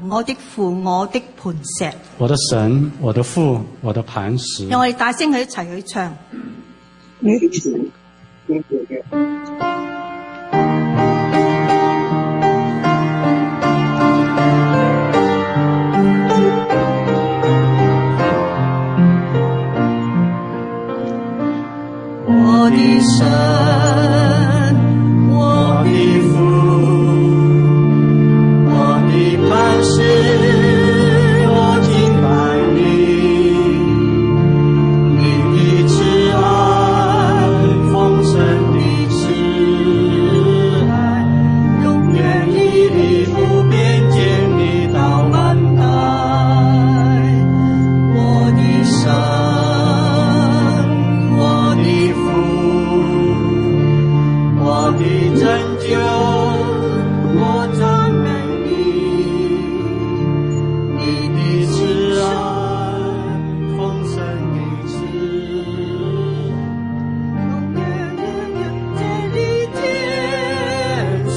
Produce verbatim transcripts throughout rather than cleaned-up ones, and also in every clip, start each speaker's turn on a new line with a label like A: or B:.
A: 我的父，我的磐石。
B: 我的神，我的父，我的磐石。
A: 讓我哋大聲去一齊去唱。我的神，我的父，我的磐石，我敬拜你，你的慈爱，丰盛的慈爱，永远屹立不变，建立到万代。我的神，我的拯救，我赞美你，你的慈爱，丰盛的慈爱，永远远远建立天上。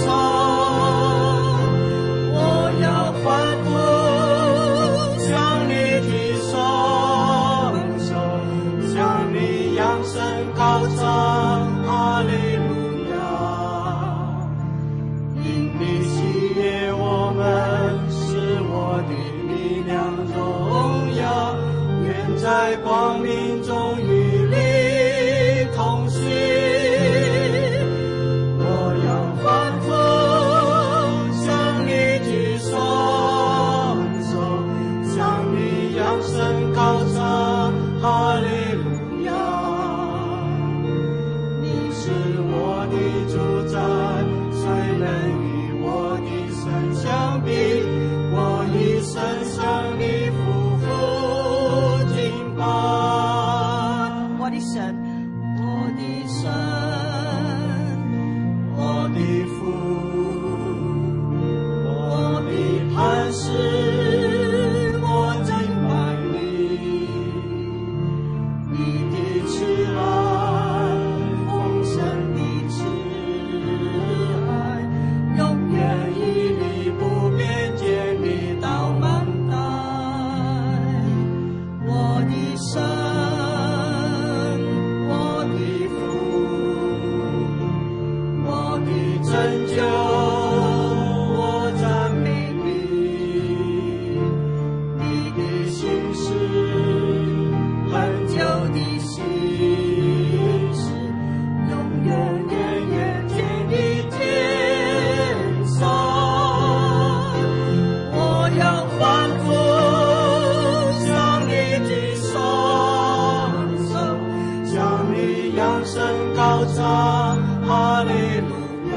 A: 我要欢呼，向你提双手，向你扬声高唱，哈利路亚。因你喜悦我们，是我的力量荣耀，愿在光明中与你同行。我要欢呼，向你提双手，向你扬声高唱，哈利路亚。你是我的主宰，谁能与我的神相比？我一生向你匍匐敬拜。我的神，我的神，我的父，我的磐石，我敬拜你，你的慈爱，丰盛的慈爱，永远屹立不变，建立到万代。我的神，我的父，我的拯救，我赞美你，你的心事，很久的心事，永远远远建立天上。我要欢呼，向你的双手，向你扬声高唱，哈利路亚。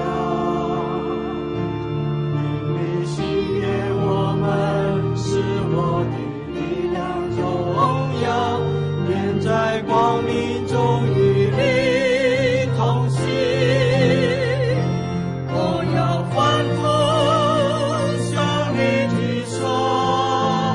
A: 因你喜悦我们，是我的力量荣耀，愿在光明中与你同行。我要欢呼，向你提双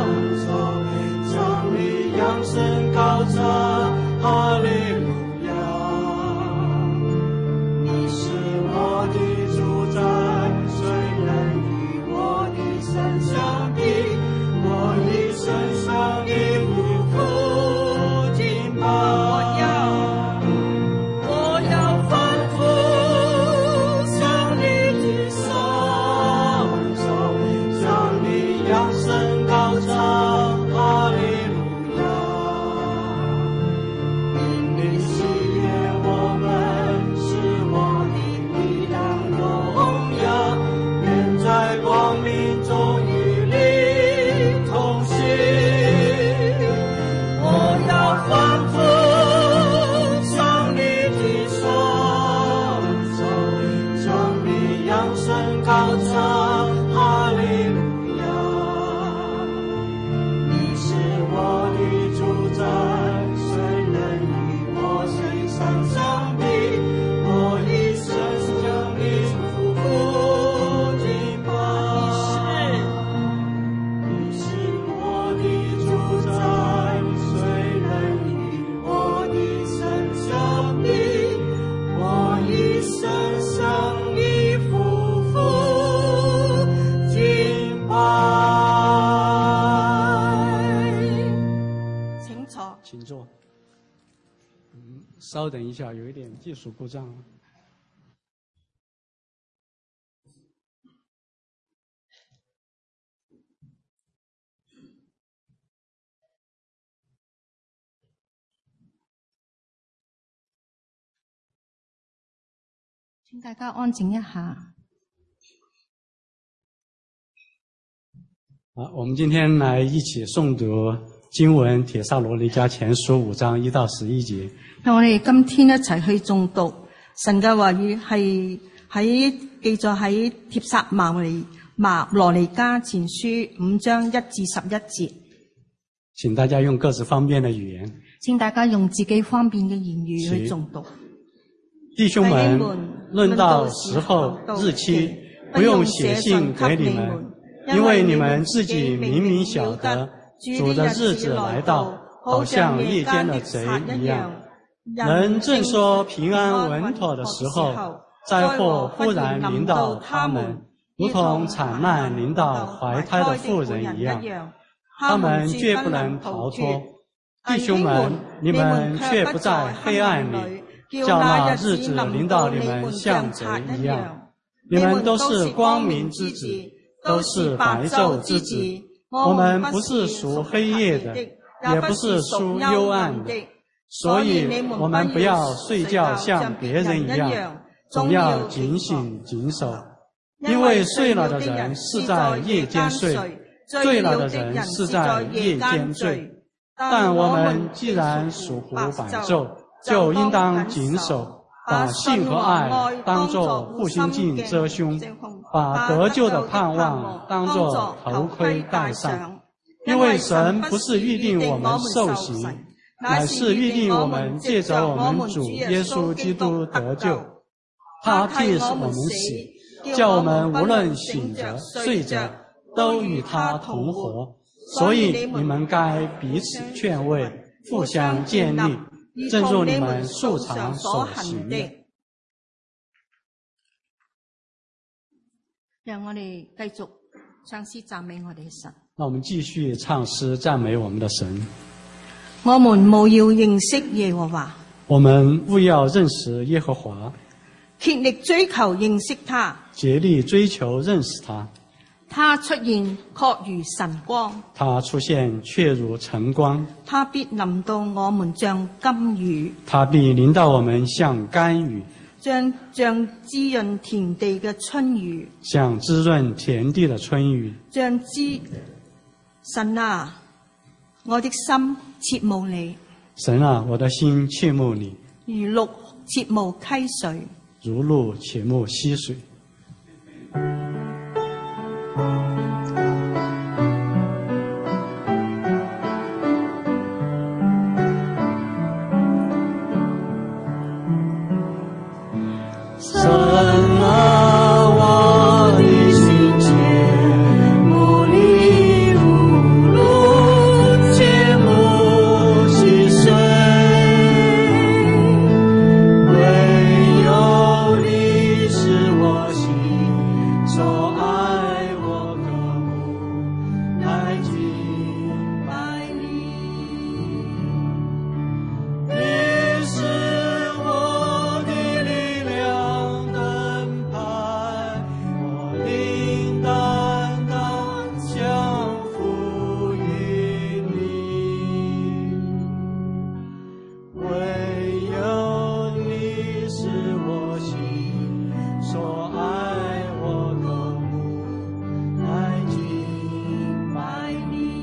B: 稍等一下，有一点技术故障。
C: 请大家安静一下。
B: 好，我们今天来一起诵讀經文《帖撒羅尼迦前書》五章一到十一節。
C: 我哋今天一齊去誦讀神嘅話語，係喺記載喺帖撒羅尼馬羅尼迦前書五章一至十一節。
B: 請大家用各自方便的語言。
C: 請大家用自己方便嘅言語去誦讀。
B: 弟兄們，論到時候日期，不用寫信給你們，因為你們自己明明曉得，主的日子來到，好像夜間的賊一樣。人正說平安穩妥的時候，災禍忽然臨到他們，如同產難臨到懷胎的婦人一樣，他們絕不能逃脫。弟兄們，你們卻不在黑暗裡，叫那日子臨到你們像賊一樣。你們都是光明之子，都是白晝之子。我們不是屬黑夜的，也不是屬幽暗的。所以我們不要睡覺像別人一樣，總要警醒謹守。因為睡了的人是在夜間睡，醉了的人是在夜間醉。但我們既然屬乎白晝，就應當謹守，把信和愛當作護心鏡遮胸，把得救的盼望當作頭盔戴上。因為神不是預定我們受洗，乃是預定我們借着我們主耶穌基督得救。他替我們死，叫我們無論醒着睡着，都與他同活。所以你們該彼此勸慰，互相建立，正如你們素常所行的。
C: 讓我哋繼續唱詩讚美我哋嘅神。
B: 那我們繼續唱詩讚美我們的神。
C: 我們務要認識耶和華。
B: 我們務要認識耶和華，
C: 竭力追求認識他。
B: 竭力追求認識他。
C: 他出現確如晨光，
B: 他出現確如晨光。
C: 他必臨到我們像甘雨，
B: 他必臨到我們像甘雨，
C: 像像滋潤田地嘅春雨，
B: 像滋潤田地的春雨。
C: 像滋神啊，我的心切慕你。
B: 神啊，我的心切慕你。
C: 如鹿切慕溪水，
B: 如鹿切慕溪水。
A: 神啊，我的心切慕你，如鹿切慕溪水，唯有你是我心所爱，我渴慕来敬拜你。你是我的力量灯牌，我应担当降服于你。唯有你是我心所爱，我渴慕来敬拜你。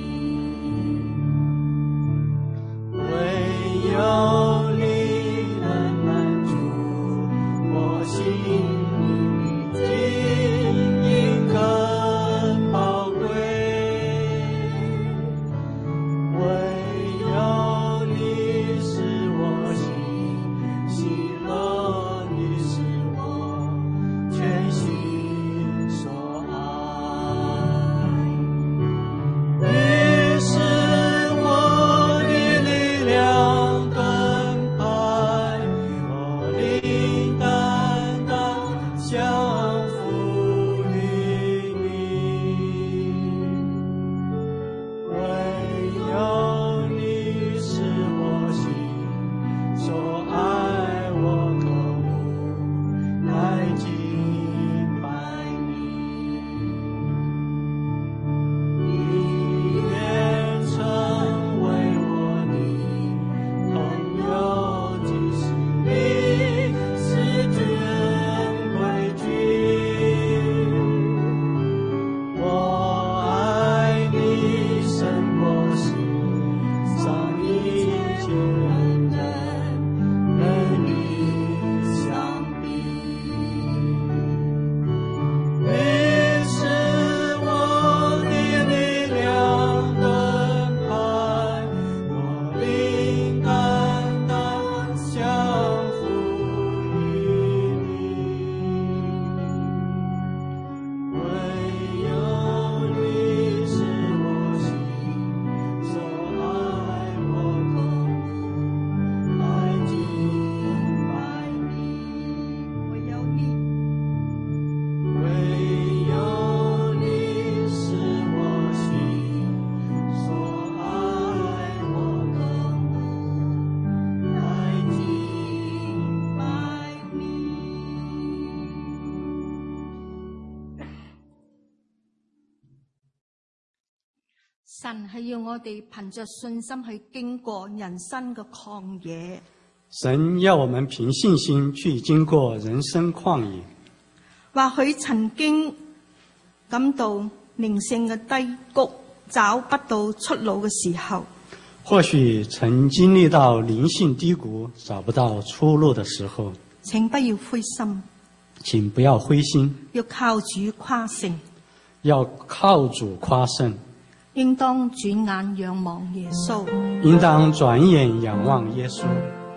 C: 神係要我哋憑着信心去經過人生嘅曠野。
B: 神要我們憑信心去經過人生曠野。
C: 或許曾經感到靈性嘅低谷，找不到出路嘅時候，
B: 或許曾經歷到靈性低谷，找不到出路的時候，
C: 請不要灰心，
B: 請不要灰心，
C: 要靠主誇勝，
B: 要靠主誇勝，
C: 應當轉眼仰望耶穌，
B: 應當轉眼仰望耶穌。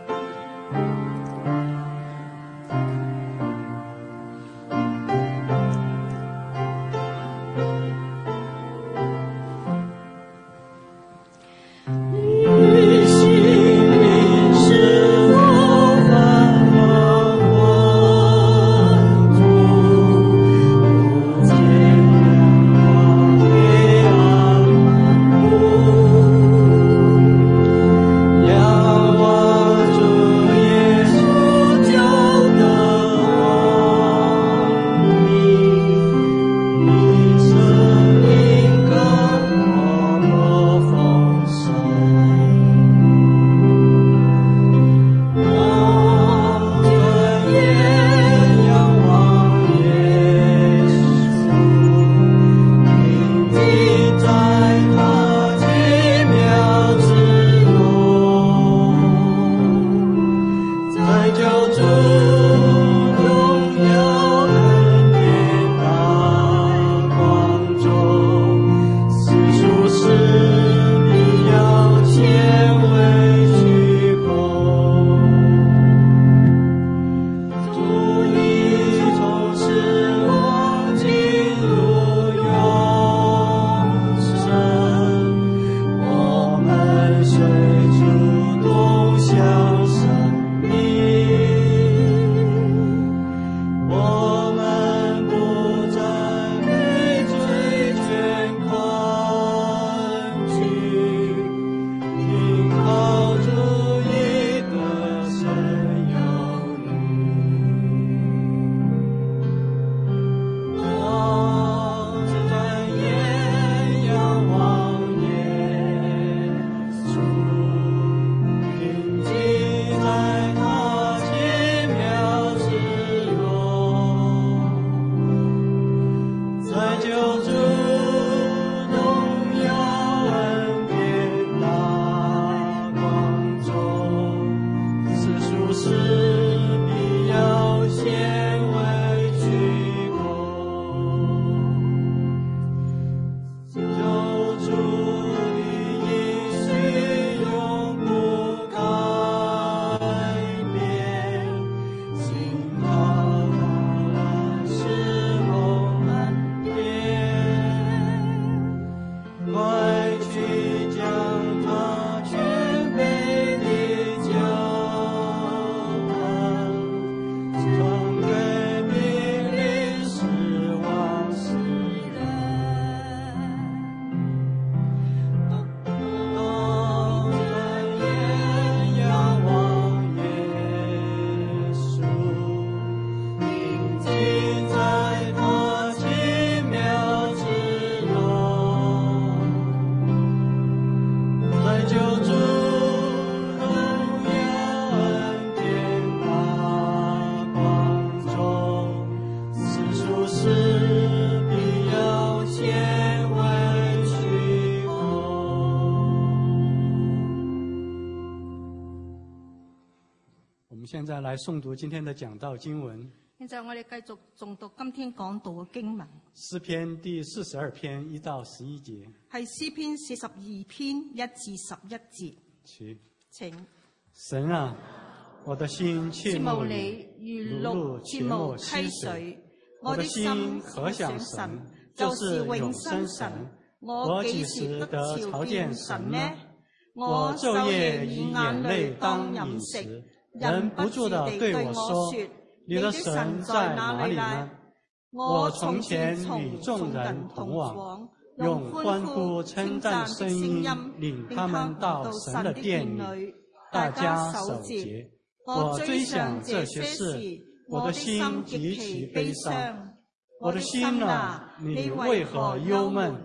B: 现在来诵读今天的讲道经文。
C: 現在我哋繼續誦讀今天講道嘅經文。
B: 詩篇第四十二篇一到十一節。
C: 係詩篇四十二篇一至十一節。
B: 請。
C: 請。
B: 神啊，我的心切慕
C: 你，如鹿切慕溪水。我的心可想神，就是永生神。我幾時得朝見神呢？我晝夜以眼淚當飲食。
B: 人不住地對我說：你的神在哪裏呢？我從前與眾人同往，用歡呼稱讚聲音領他們到神的殿裏，大家守節。我追想這些事，我的心極其悲傷。我的心啊，你為何憂悶？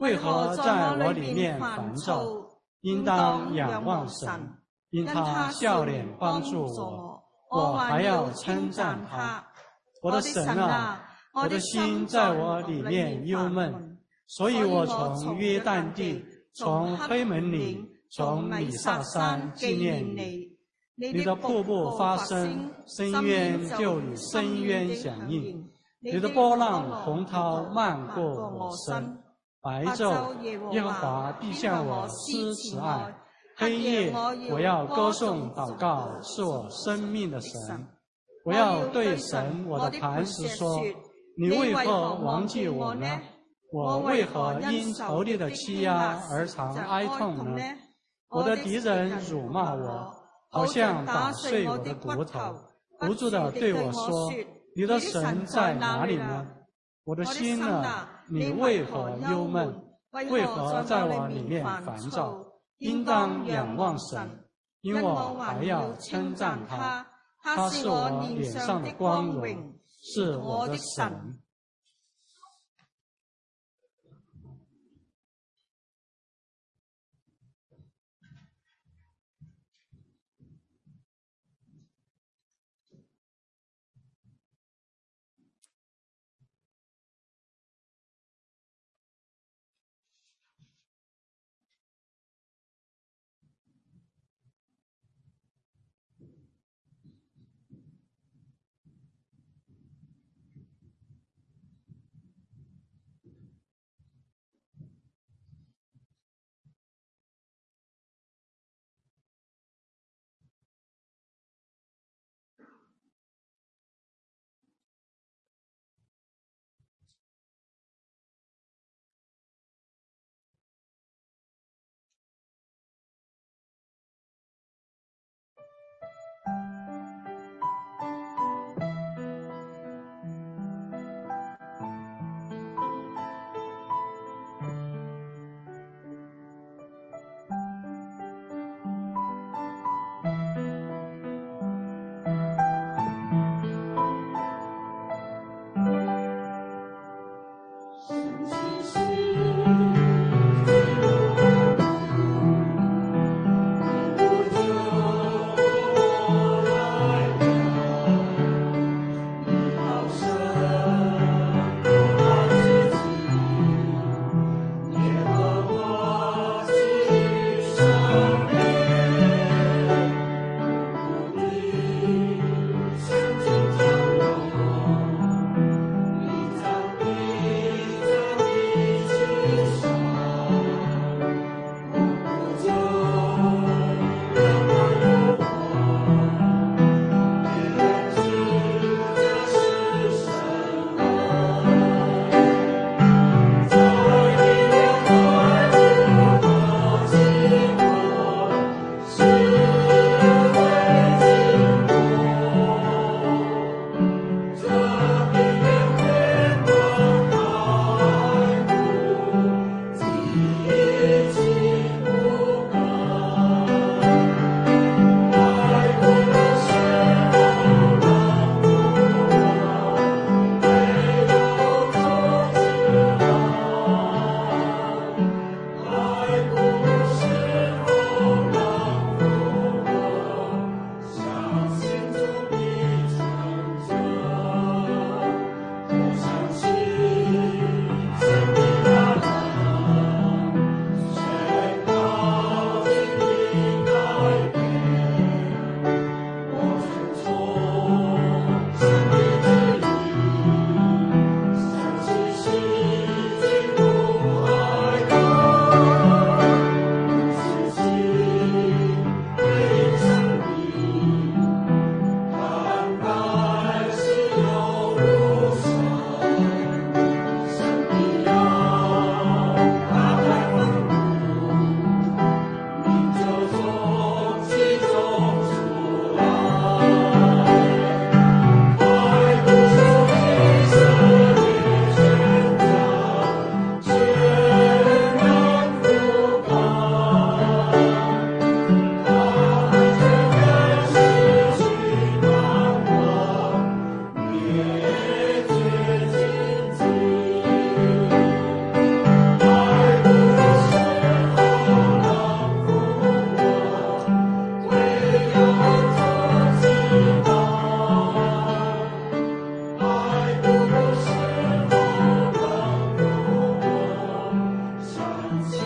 B: 为何在我里面烦躁？应当仰望神，因他笑脸帮助我，我还要称赞他。我的神啊，我的心在我里面忧闷，所以我从约旦地，从黑门岭，从米萨山纪念你。你的瀑布发声，深渊就与深渊响应。你的波浪洪涛漫过我身。白昼，耶和华必向我施慈爱；黑夜，我要歌颂祷告，是我生命的神。我要对神我的磐石说：你为何忘记我呢？我为何因仇敌的欺压而常哀痛呢？我的敌人辱骂我，好像打碎我的骨头，不住地对我说：你的神在哪里呢？我的心啊，你为何忧闷？为何在我里面烦躁？应当仰望神，因我还要称赞他。他是我脸上的光荣，是我的神。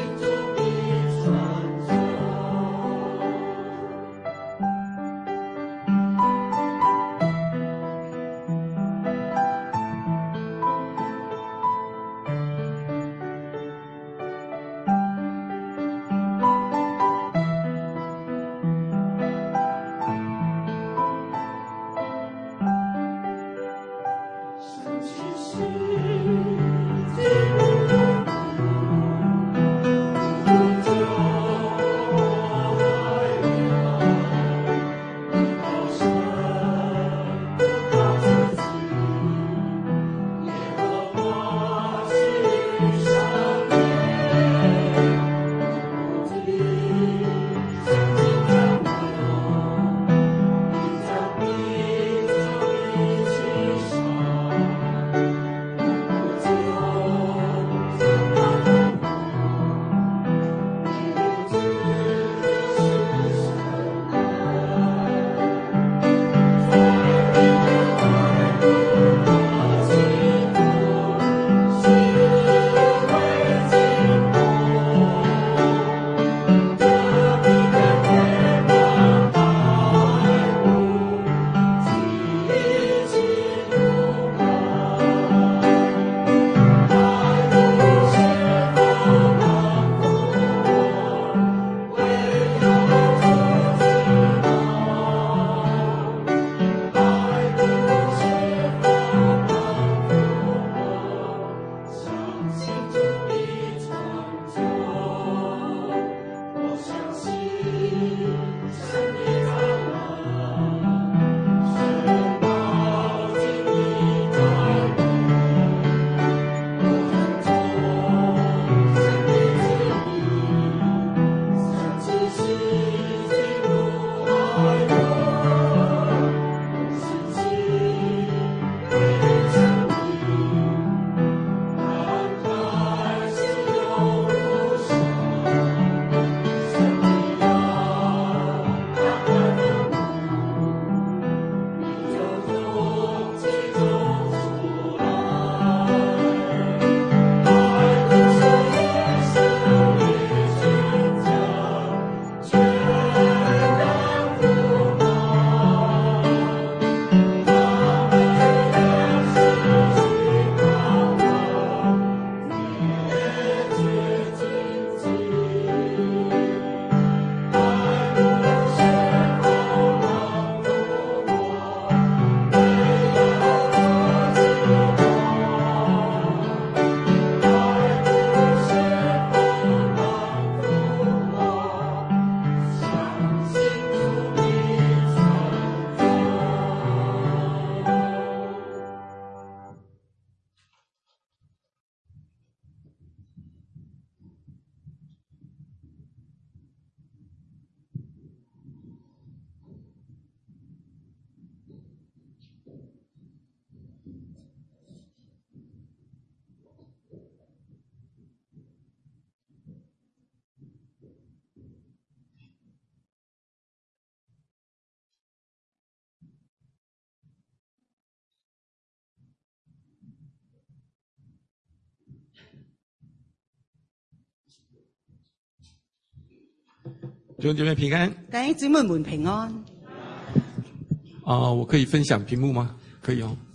D: 弟兄姐妹平安，
E: 弟兄姊妹們平安。
D: 啊、呃，我可以分享屏幕嗎？可以哦。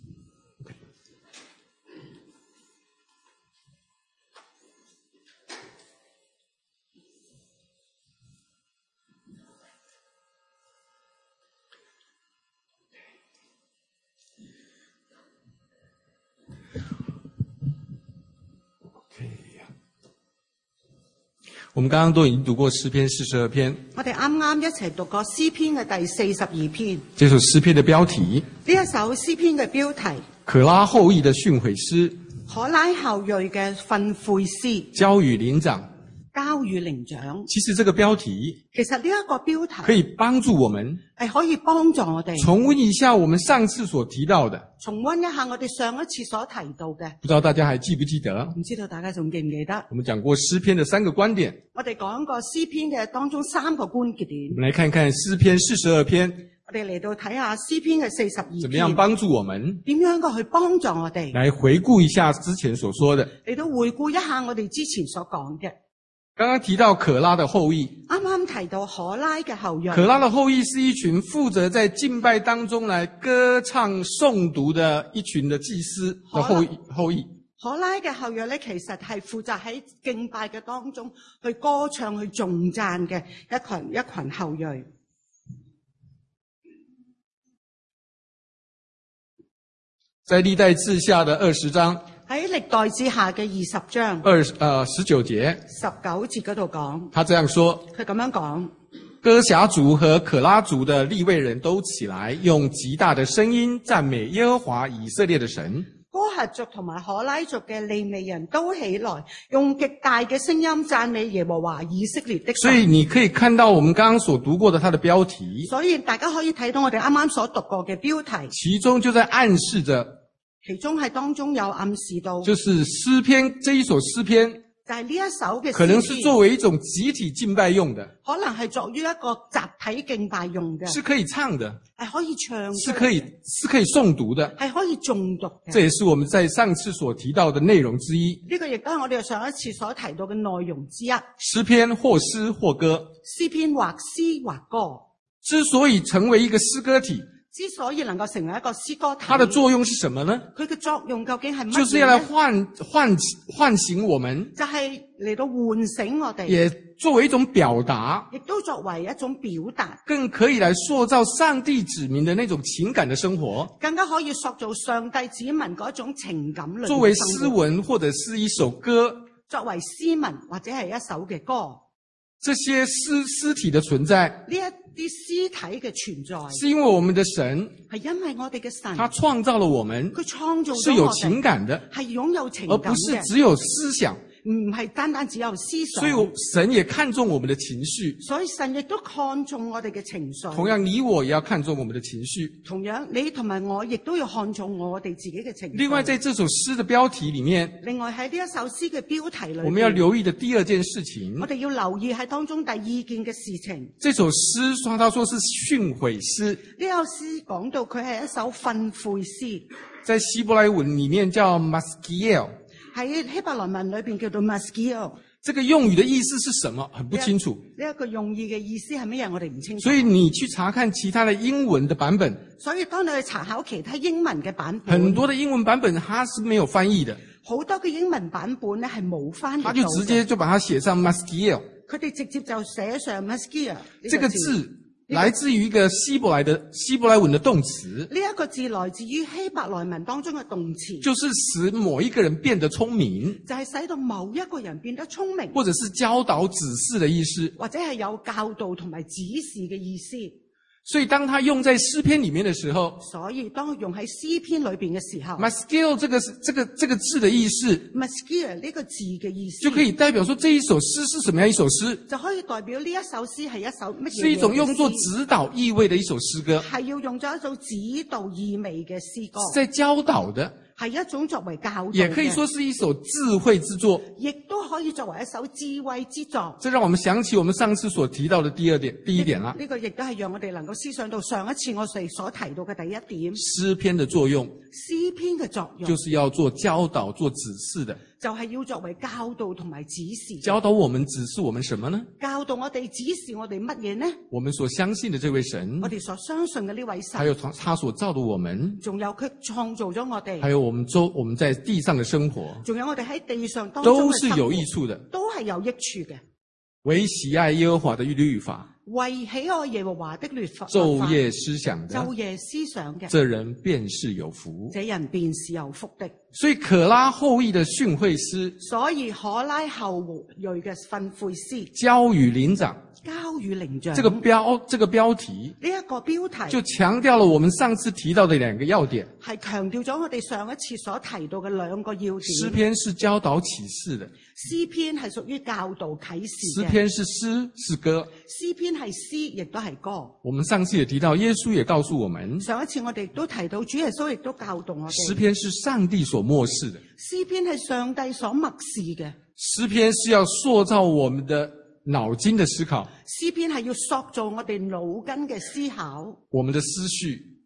D: 我們剛剛都已經讀過詩篇四十二篇。
E: 我哋啱啱一齊讀過詩篇嘅第四十二篇。
D: 這首詩篇的標題，
E: 呢一首詩篇嘅標題，
D: 可拉後裔的訓誨詩，
E: 可拉後裔嘅訓誨詩，
D: 交與靈長，
E: 交與靈長。
D: 其實這個標題，
E: 其實呢一個標題
D: 可以幫助我們，
E: 係可以幫助我哋
D: 重溫一下我們上次所提到的，
E: 重溫一下我哋上一次所提到嘅。
D: 不知道大家還記不記得？
E: 唔知道大家仲記唔記得？
D: 我們講過詩篇的三個觀點。
E: 我哋講過詩篇嘅當中三個觀點。
D: 我們來看看詩篇四十二篇。
E: 我哋嚟到睇下詩篇嘅四十二篇，
D: 怎麼樣幫助我們？
E: 點樣個去幫助我哋？
D: 來回顧一下之前所說的。
E: 嚟到回顧一下我哋之前所講嘅。
D: 刚刚提到可拉的后裔，
E: 啱啱提到可拉嘅後裔，
D: 可拉的後裔是一群負責在敬拜當中來歌唱誦讀的一群的祭司的後裔後裔。
E: 可拉嘅後裔咧，其實係負責喺敬拜嘅當中去歌唱、去頌讚嘅一群一群後裔。
D: 在歷代志下的二十章，
E: 喺歷代志下嘅二十章
D: 二呃十九節，
E: 十九節嗰度講，
D: 他這樣說：
E: 佢咁樣講，
D: 歌轄族和可拉族的利未人都起來，用極大的聲音讚美耶和華以色列的神。
E: 歌轄族同埋可拉族嘅利未人都起來，用極大嘅聲音讚美耶和華以色列的神。
D: 所以你可以看到我們剛剛所讀過的它的標題，
E: 所以大家可以睇到我哋啱啱所讀過嘅標題，
D: 其中就在暗示着。
E: 其中係當中有暗示到，
D: 就是詩篇這一首詩篇，
E: 就係呢一首嘅詩篇，
D: 可能是作為一種集體敬拜用的，
E: 可能係作於一個集體敬拜用嘅，
D: 是可以唱的，
E: 係可以唱，
D: 是可以是可以誦讀的，
E: 係可以誦讀嘅。
D: 這也是我們在上次所提到的內容之一。
E: 呢個亦都係我哋上一次所提到嘅內容之一。
D: 詩篇或詩或歌，
E: 詩篇或詩或歌，
D: 之所以成為一個詩歌體，
E: 之所以能夠成為一個詩歌體，
D: 它的作用是什麼呢？
E: 佢嘅作用究竟係乜嘢呢？
D: 就是要來喚喚喚醒我們，
E: 就係嚟到喚醒我哋，
D: 也作為一種表達，
E: 亦都作為一種表達，
D: 更可以來塑造上帝子民的那種情感的生活，
E: 更加可以塑造上帝子民嗰種情感裏面嘅生活。
D: 作為詩文或者是一首歌，
E: 作為詩文或者係一首嘅歌，
D: 這些詩詩體的存在，
E: 呢一啲屍體嘅存在，
D: 是因為我們的神，
E: 係因為我哋嘅神，
D: 他創造了我們，
E: 佢創造咗我哋，
D: 是有情感的，
E: 係擁有情
D: 而
E: 感嘅，
D: 不是只有思想。
E: 唔係單單只有思想。
D: 所以神也看重我們的情緒，
E: 所以神亦都看重我哋嘅情緒。
D: 同樣你我也要看重我們的情緒。
E: 同樣你同埋我亦都要看重我哋自己嘅情緒。
D: 另外在這首詩的標題裡面，
E: 另外喺呢一首詩嘅標題裏面，
D: 我們要留意的第二件事情，
E: 我哋要留意喺當中第二件嘅事情。
D: 這首詩說他說是訓誨詩，
E: 呢首詩講到佢係一首訓誨詩，
D: 在希伯來文裡面叫 Maskiel，
E: 喺希伯來文裏邊叫做 Maskiel。
D: 這個用語的意思是什麼？很不清楚。
E: 呢一個用意嘅意思係乜嘢？我哋唔清楚。
D: 所以你去查看其他的英文的版本，
E: 所以當你去查考其他英文嘅版本，
D: 很多的英文版本它是沒有翻譯的，
E: 好多嘅英文版本咧係冇翻譯到嘅，
D: 他就直接就把它寫上 Maskiel，
E: 佢哋直接就寫上 Maskiel
D: 這個字。來自於一個希伯來的希伯來文的動詞，
E: 呢一個字來自於希伯來文當中嘅動詞，
D: 就是使某一個人變得聰明，
E: 就係使到某一個人變得聰明，
D: 或者是教導指示的意思，
E: 或者係有教導同埋指示嘅意思。
D: 所以當他用在詩篇裡面的時候，
E: 所以當佢用喺詩篇裏邊嘅時候
D: Maskiel 這個這個這個字的意思
E: Maskiel 呢個字嘅意思，
D: 就可以代表說這一首詩是什麼樣一首詩，
E: 就可以代表呢一首詩係一首乜嘢？
D: 是一種用作指導意味的一首詩歌，
E: 係要用咗一種指導意味嘅詩歌，
D: 是在教導的，
E: 係一種作為教導嘅，
D: 也可以說是一首智慧之作，
E: 亦都可以作為一首智慧之作。
D: 這讓我們想起我們上次所提到的第二點，第一點啦。
E: 呢個亦都係讓我哋能夠思想到上一次我哋所提到嘅第一點。
D: 詩篇的作用，
E: 詩篇嘅作用，
D: 就是要做教導、做指示的。
E: 就係要作為教導同埋指示。
D: 教導我們、指示我們什麼呢？
E: 教導我哋、指示我哋乜嘢呢？
D: 我們所相信的這位神，
E: 我哋所相信嘅呢位神，
D: 還有他他所造的我們，
E: 仲有佢創造咗我哋，
D: 還有我們周我們在地上的生活，
E: 仲有我哋喺地上當中嘅生活，
D: 都是有益處的，
E: 都係有益處嘅。
D: 為喜愛耶和華的律法，
E: 為喜愛耶和華的律法，
D: 晝夜思想的，
E: 晝夜思想嘅，
D: 這人便是有福，
E: 這人便是有福的。
D: 所以可拉後裔的訓誨詩，
E: 所以可拉後裔嘅訓誨詩，
D: 交與靈長，
E: 交與靈長。
D: 這個標這個標題
E: 呢一個標題
D: 就強調了我們上次提到的兩個要點，
E: 係強調咗我哋上一次所提到嘅兩個要點。
D: 詩篇是教導啟示的，
E: 詩篇係屬於教導啟示嘅。
D: 詩篇是詩是歌，
E: 詩篇係詩亦都係歌。
D: 我們上次也提到，耶穌也告訴我們，
E: 上一次我哋亦都提到，主耶穌亦都教導我哋。
D: 詩篇是上帝所默示的，
E: 詩篇係上帝所默示嘅。
D: 詩篇是要塑造我們的腦筋的思考，
E: 詩篇係要塑造我哋腦筋嘅思考，
D: 我們的思緒，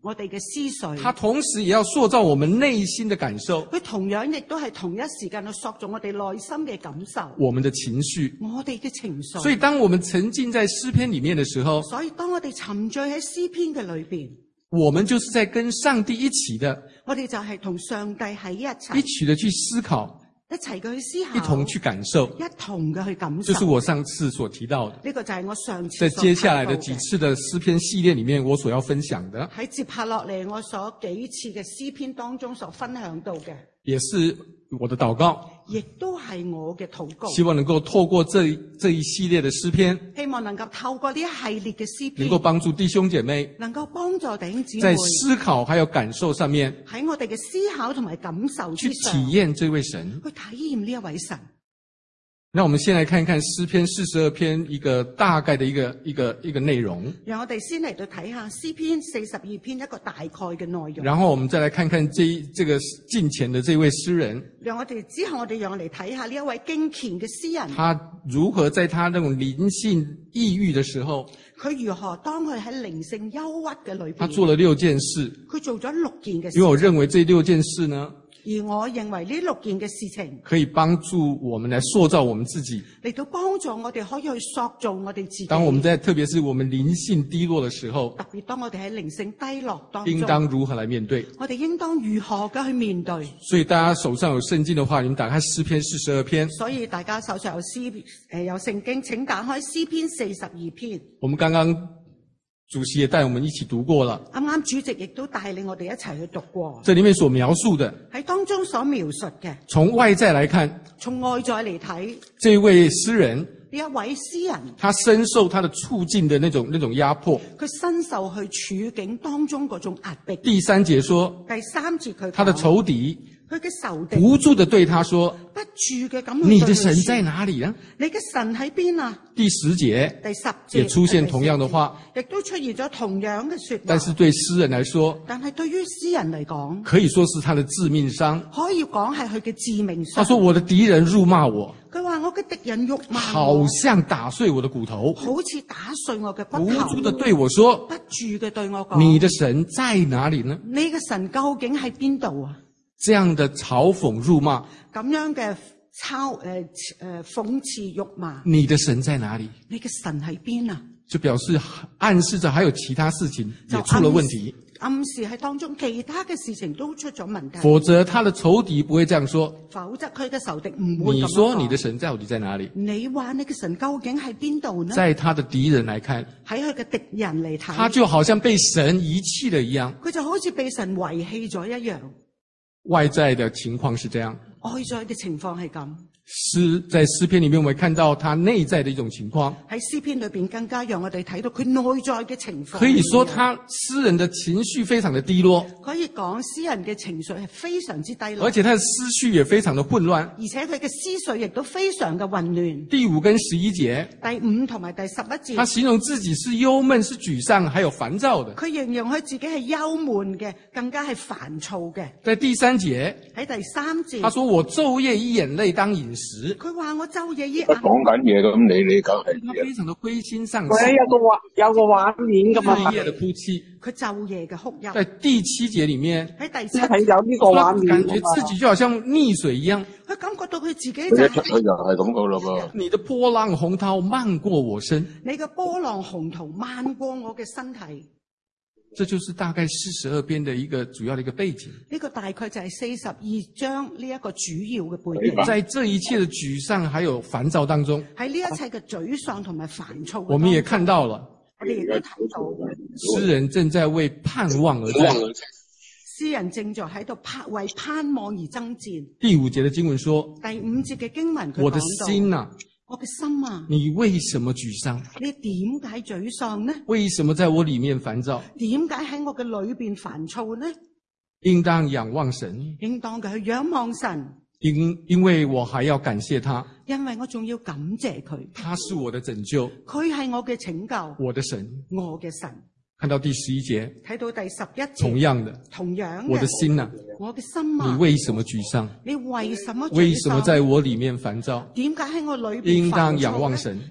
E: 我哋嘅思緒。
D: 它同時也要塑造我們內心的感受。
E: 佢同樣亦都係同一時間去塑造我哋內心嘅感受。
D: 我們的情緒。
E: 我哋嘅情緒。
D: 所以當我們沉浸在詩篇裏面的時候，
E: 所以當我哋沉醉喺詩篇嘅裏邊，
D: 我們就是在跟上帝一起的，
E: 我哋就係同上帝喺一齊，
D: 一起的去思考，
E: 一齊嘅去思考，
D: 一同去感受，
E: 一同嘅去感受。
D: 就是我上次所提到的。
E: 呢個就係我上次
D: 在接下來的幾次的詩篇系列裏面，我所要分享的，
E: 喺接下落嚟我所幾次嘅詩篇當中所分享到嘅，
D: 也是我的禱告，
E: 亦都係我嘅禱告。
D: 希望能夠透過這這一系列的詩篇，
E: 希望能夠透過呢一系列嘅詩篇，
D: 能夠幫助弟兄姐妹，
E: 能夠幫助弟兄姊妹
D: 在思考還有感受上面，
E: 喺我哋嘅思考同埋感受之上，
D: 去體驗這位神，
E: 去體驗呢一位神。
D: 那我們先來看一看詩篇四十二篇一個大概的一個一個一個內容。
E: 讓我哋先嚟到睇下詩篇四十二篇一個大概嘅內容。
D: 然後我們再來看看這這個敬虔的這位詩人。
E: 讓我哋之後我哋讓我嚟睇下呢一位敬虔嘅詩人，
D: 他如何在他那種靈性抑鬱的時候，
E: 佢如何當佢喺靈性憂鬱嘅裏邊，
D: 他做了六件事。
E: 佢做咗六件嘅事。
D: 因為我認為這六件事呢，
E: 而我認為呢六件嘅事情
D: 可以幫助我們來塑造我們自己，
E: 嚟到幫助我哋可以去塑造我哋自己。
D: 當我們在特別是我們靈性低落的時候，
E: 特別當我哋喺靈性低落當中，
D: 應當如何來面對？
E: 我哋應當如何嘅去面對？
D: 所以大家手上有聖經的話，你們打開詩篇四十二篇。
E: 所以大家手上有詩誒有聖經，請打開詩篇四十二篇。
D: 我們剛剛主席也帶我們一起讀過了。
E: 啱啱主席亦都帶領我哋一齊去讀過。
D: 這裡面所描述的，
E: 喺當中所描述嘅，
D: 從外在來看，
E: 從外在嚟睇，
D: 這位詩人，
E: 呢一位詩人，
D: 他深受他的處境的那種那種壓迫。
E: 佢深受去處境當中嗰種壓迫。
D: 第三節說，
E: 第三節佢
D: 他的仇敵，
E: 佢嘅仇敵
D: 不住地對他說，
E: 不住嘅咁，
D: 你的神在哪裡呢？
E: 你嘅神喺邊啊？
D: 第十節，
E: 第十節
D: 也出現同樣的話，
E: 亦都出現咗同樣嘅說話。
D: 但是對詩人來說，
E: 但係對於詩人嚟講，
D: 可以說是他的致命傷。
E: 可以講係佢嘅致命傷。
D: 他說：我的敵人辱罵我，
E: 佢話我嘅敵人辱罵我，
D: 好像打碎我的骨頭，
E: 好似打碎我嘅骨頭。
D: 不住地對我說，
E: 不住嘅對我講，
D: 你的神在哪裡呢？
E: 你嘅神究竟喺邊度啊？
D: 這樣的嘲諷辱罵，
E: 咁樣嘅嘲誒誒諷刺辱罵，
D: 你的神在哪裡？
E: 你嘅神喺邊啊？
D: 就表示暗示着還有其他事情也出了問題。
E: 暗示喺當中其他嘅事情都出咗問題。
D: 否則他的仇敵不會這樣說。
E: 否則佢嘅仇敵唔會咁樣講。
D: 你說你的神到底在哪裡？
E: 你話你嘅神究竟喺邊度呢？
D: 在他的敵人來看，
E: 喺佢嘅敵人嚟睇，
D: 他就好像被神遺棄了一樣。
E: 佢就好似被神遺棄咗一樣。
D: 外在的情況是這樣，
E: 外在嘅情況係咁。
D: 詩在詩篇裏面，我們看到他內在的一種情況。
E: 喺詩篇裏邊，更加讓我哋睇到佢內在嘅情況。
D: 可以說，他詩人的情緒非常的低落。可
E: 以講，詩人嘅情緒係非常之低落。
D: 而且他的思緒也非常的混亂。
E: 而且佢嘅思緒亦都非常嘅混亂。
D: 第五跟十一節，
E: 第五同埋第十一節，
D: 他形容自己是憂悶、是沮喪，還有煩躁的。
E: 佢形容佢自己係憂悶嘅，更加係煩躁嘅。
D: 在第三節，
E: 喺第三節，
D: 他說：我晝夜以眼淚當飲食。
E: 佢話我晝夜以眼
F: 講緊嘢咁，你你梗係
D: 他非常的灰心喪
G: 氣。有個畫有個畫面咁啊，
D: 日夜的哭泣。
E: 佢晝夜嘅哭泣。
D: 在第七節裏面，
E: 喺第七
G: 係有呢個畫面，
D: 感覺自己就好像溺水一樣。
E: 佢感覺到佢自己就
F: 一出去就係咁噶啦噃。
D: 你的波浪洪濤漫過我身，
E: 你嘅波浪洪濤漫過我嘅身體。
D: 這就是大概四十二篇的一個主要的一個背景。
E: 呢個大概就係四十二章呢一個主要嘅背景。
D: 在這一切的沮喪還有煩躁當中，
E: 喺呢一切嘅沮喪同埋煩躁，
D: 我們也看到了，
E: 我哋亦都睇到，
D: 詩人正在為盼望而戰。
E: 詩人正在喺度盼為盼望而爭戰。
D: 第五節的經文說，
E: 第五節嘅經文佢講到，
D: 我的心啊，
E: 我嘅心啊，
D: 你為什麼沮喪？
E: 你點解沮喪呢？
D: 為什麼在我裏面煩躁？
E: 點解喺我嘅裏邊煩躁呢？
D: 應當仰望神，
E: 應當嘅去仰望神，
D: 因因為我還要感謝他，
E: 因為我仲要感謝佢，
D: 他是我的拯救，
E: 佢係我嘅拯救，
D: 我的神，
E: 我嘅神。
D: 看到第十一節，
E: 睇到第十一節，
D: 同樣的，
E: 同樣嘅，
D: 我的心啊，
E: 我嘅心啊，
D: 你為什麼沮喪？
E: 你為什麼沮喪？
D: 為什麼在我裏面煩躁？
E: 點解喺我裏邊煩躁？
D: 應當仰望神，
E: 應當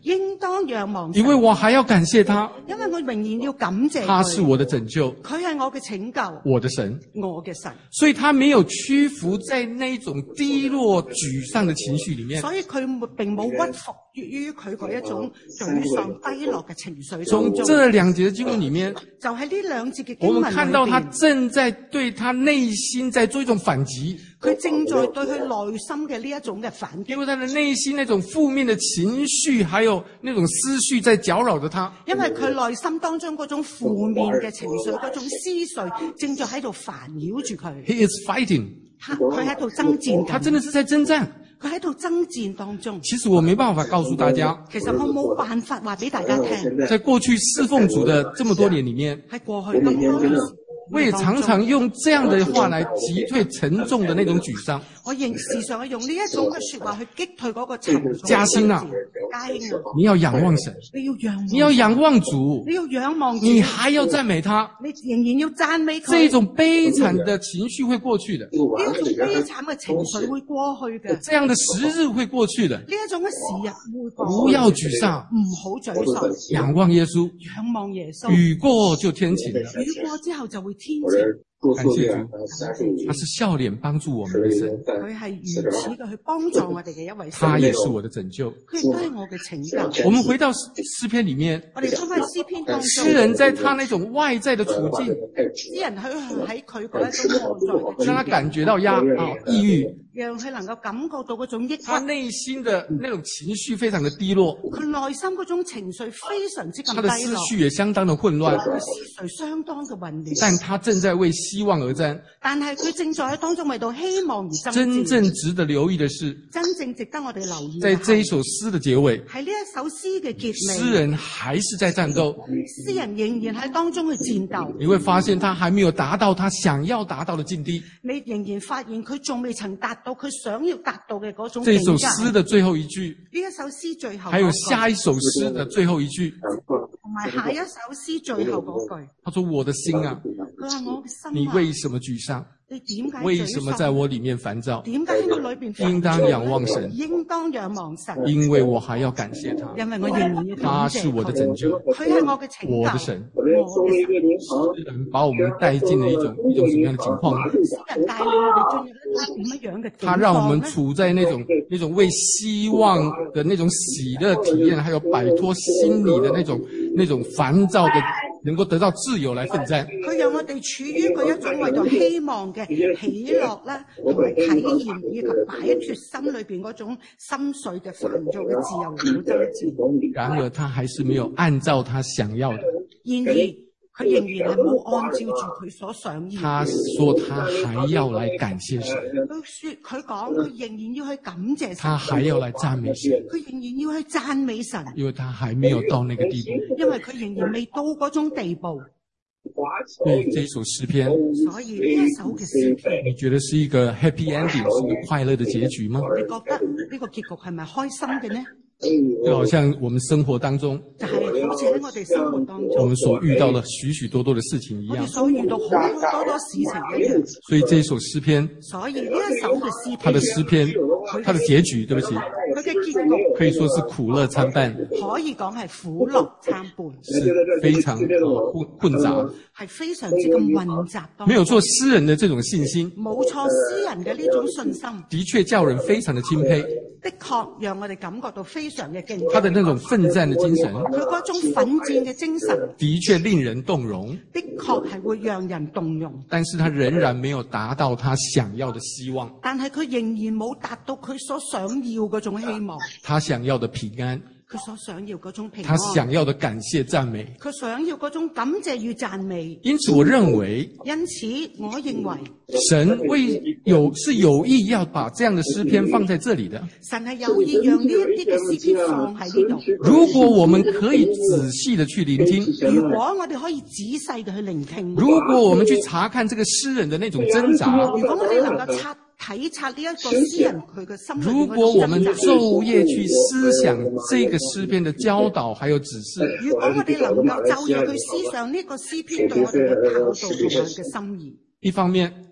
E: 當仰望神，
D: 因为我还要感谢他，
E: 因為我仍然要感謝
D: 他是
E: 佢，
D: 我的拯救，
E: 佢係我嘅拯救，
D: 我的神。
E: 我嘅神，
D: 所以他沒有屈服在那種低落沮喪的情緒裏面。
E: 所以佢沒並冇屈服於佢嗰一種沮喪低落嘅情緒
D: 從
E: 當中。
D: 這兩節的經文裏面，
E: 就喺呢兩節嘅
D: 我們
E: 經文
D: 看到他
E: 裏邊，
D: 正在對他內心在做一種反擊，
E: 佢正在對佢內心嘅呢一種嘅反擊，
D: 因為他的內心那種負面的情緒，還有那種思緒在攪擾着他。
E: 因為佢內心當中嗰種負面嘅情緒、嗰種思緒，正在喺度煩擾住佢。
D: He is fighting，
E: 他佢喺度爭戰緊，
D: 他真的是在征戰。
E: 佢喺度爭戰當中。
D: 其實我沒辦法告訴大家，
E: 其實我冇辦法話俾大家聽，
D: 在過去侍奉主的這麼多年裏面，
E: 喺過去咁多年，
D: 我也常常用這樣的話來擊退沉重的那種沮喪。
E: 我仍時常用呢一種嘅說話去擊退嗰個沉重嘅
D: 嘉欣啊，
E: 嘉欣啊，
D: 你要仰望神，
E: 你要仰望，
D: 你要仰望主，
E: 你要仰望主，
D: 你還要讚美他。
E: 你仍然要讚美佢。
D: 這種悲慘的情緒會過去的，
E: 呢一種悲慘嘅情緒會過去嘅，
D: 這樣的時日會過去的。
E: 呢一種嘅時日會過去。
D: 不要沮喪，
E: 唔好沮喪，
D: 仰望耶穌，
E: 仰望耶穌。
D: 雨過就天晴了。
E: 雨過之後就會天晴。
D: 感謝主，他是笑臉幫助我們的神，
E: 佢係如此嘅去幫助我哋嘅一位神。
D: 他也是我的拯救。
E: 佢亦都係我嘅拯救。
D: 我們回到詩篇裏面，
E: 我哋翻翻詩篇當中，
D: 詩人在他那種外在的處境，
E: 詩人喺喺佢嗰一種外在嘅，
D: 讓他感覺到壓啊抑鬱，
E: 讓佢能夠感覺到嗰種抑鬱，
D: 他內心的那種情緒非常的低落，
E: 佢內心嗰種情緒非常之咁
D: 他的思
E: 低落，
D: 緒也相當的混亂，
E: 佢思緒相當嘅混亂。
D: 但他正在為希望而戰。
E: 但係佢正在喺當中為到希望而爭戰。
D: 真正值得留意的是，
E: 真正值得我哋留意嘅係，
D: 在這一首詩的結尾，
E: 喺呢一首詩嘅結尾，
D: 詩人還是在戰鬥。
E: 詩人仍然喺當中去戰鬥。
D: 你會發現他還沒有達到他想要達到的境地。
E: 你仍然發現佢仲未曾達到佢想要達到嘅嗰種境
D: 這
E: 界。
D: 首詩的最後一句，
E: 呢一首詩最後嗰句，
D: 還有下一首詩的最後一句，
E: 同埋下一首詩最後嗰句，
D: 他說：我的心啊，
E: 佢話我嘅心啊，
D: 你為什麼沮喪？
E: 你點解
D: 為什麼在我裡面煩躁？
E: 點解喺我裏邊煩躁？
D: 應當仰望神，
E: 應當仰望神，
D: 因為我還要感謝他，
E: 因為我仍然要
D: 他
E: 感謝
D: 是我的拯救，
E: 佢係我嘅拯救，
D: 我的神。
E: 我嘅
D: 詩人把我們帶進了一種一種什麼樣的情況呢？
E: 詩人帶領我哋進入一個點樣樣嘅境況呢？
D: 他讓我們處在那種那種為希望的那種喜樂體驗，還有擺脫心理的那種那種煩躁的，能夠得到自由來奮戰。
E: 佢讓我哋處於嗰一種為到希望嘅喜樂啦，同埋體驗，以及擺脫心裏邊嗰種心碎嘅煩躁嘅自由嚟到爭戰。
D: 然而，他還是沒有按照他想要的。
E: 然而，佢仍然係冇按照住佢所想要。
D: 他說他還要來感謝神，
E: 佢說佢講佢仍然要去感謝神，
D: 他還要來讚美神，
E: 佢仍然要去讚美神，
D: 因為他還沒有到那個地步。
E: 因為佢仍然未到嗰種地步。
D: 對這首詩篇，
E: 所以呢一首嘅詩篇，
D: 你覺得是一個 happy ending，是一個快樂的結局嗎？
E: 你覺得呢個結局係咪開心嘅呢？
D: 就好像我們生活當中，
E: 就係好似喺我哋生活當中，
D: 我們所遇到的許許多多的事情一樣。
E: 我哋所遇到好多多事情一樣。
D: 所以這首詩篇，
E: 所以呢一首嘅詩篇，
D: 它的詩篇，它的結局，對不起，
E: 佢嘅結局
D: 可以說是苦樂參半，
E: 可以講係苦樂參半，
D: 是非常混混雜，
E: 係非常之咁混雜當中。
D: 沒有錯，詩人的這種信心，
E: 冇錯，詩人嘅呢種信心，
D: 的確叫人非常的欽佩。
E: 的確讓我哋感覺到非常嘅敬佩。
D: 他的那種奮戰的精神，
E: 佢嗰種奮戰嘅精神，
D: 的確令人動容。
E: 的確係會讓人動容。
D: 但是他仍然沒有達到他想要的希望。
E: 但係佢仍然冇達到佢所想要嗰種希望。
D: 他想要的平安，
E: 佢所想要嗰種平安，
D: 他想要的感謝讚美，
E: 佢想要嗰種感謝與讚美。
D: 因此我認為，
E: 因此我認為
D: 神為有是有意要把這樣的詩篇放在這裡的。
E: 神係有意讓呢一啲嘅詩篇放喺呢度。
D: 如果我們可以仔細的去聆聽，
E: 如果我哋可以仔細嘅去聆聽，
D: 如果我們去查看這個詩人的那種掙扎，
E: 如果我哋能夠察體察呢一個詩人佢嘅心裏邊嗰種掙扎，
D: 如果我們晝夜去思想這個詩篇的教導還有指示，
E: 如果我哋能夠晝夜去思想呢個詩篇對我哋嘅教導同埋嘅心意，
D: 一方面，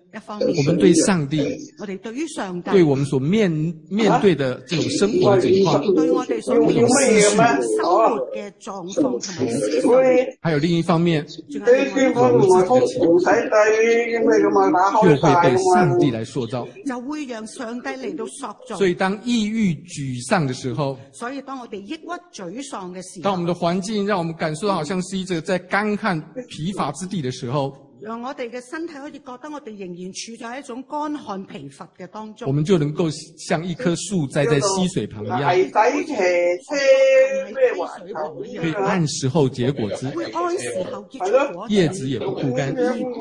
E: 一方面，
D: 我們對上帝，
E: 我哋對於上帝，
D: 對我們所面面對的這種生活的情況，
E: 對我哋所面對嘅生活嘅狀況同埋思想，
D: 還有另一方面，
E: 仲有另外一方面，
D: 就會被上帝來塑造，
E: 就會讓上帝嚟到塑造。
D: 所以當抑鬱沮喪的時候，
E: 所以當我哋抑鬱沮喪嘅時候，
D: 當我們的環境讓我們感受到好像是一個在乾旱疲乏之地的時候，
E: 讓我哋嘅身體可以覺得我哋仍然處在一種乾旱疲乏嘅當中，
D: 我們就能夠像一棵樹栽在溪水旁一樣，可以按時候結果子，
E: 會按時候結出果子，
D: 葉子也不枯乾。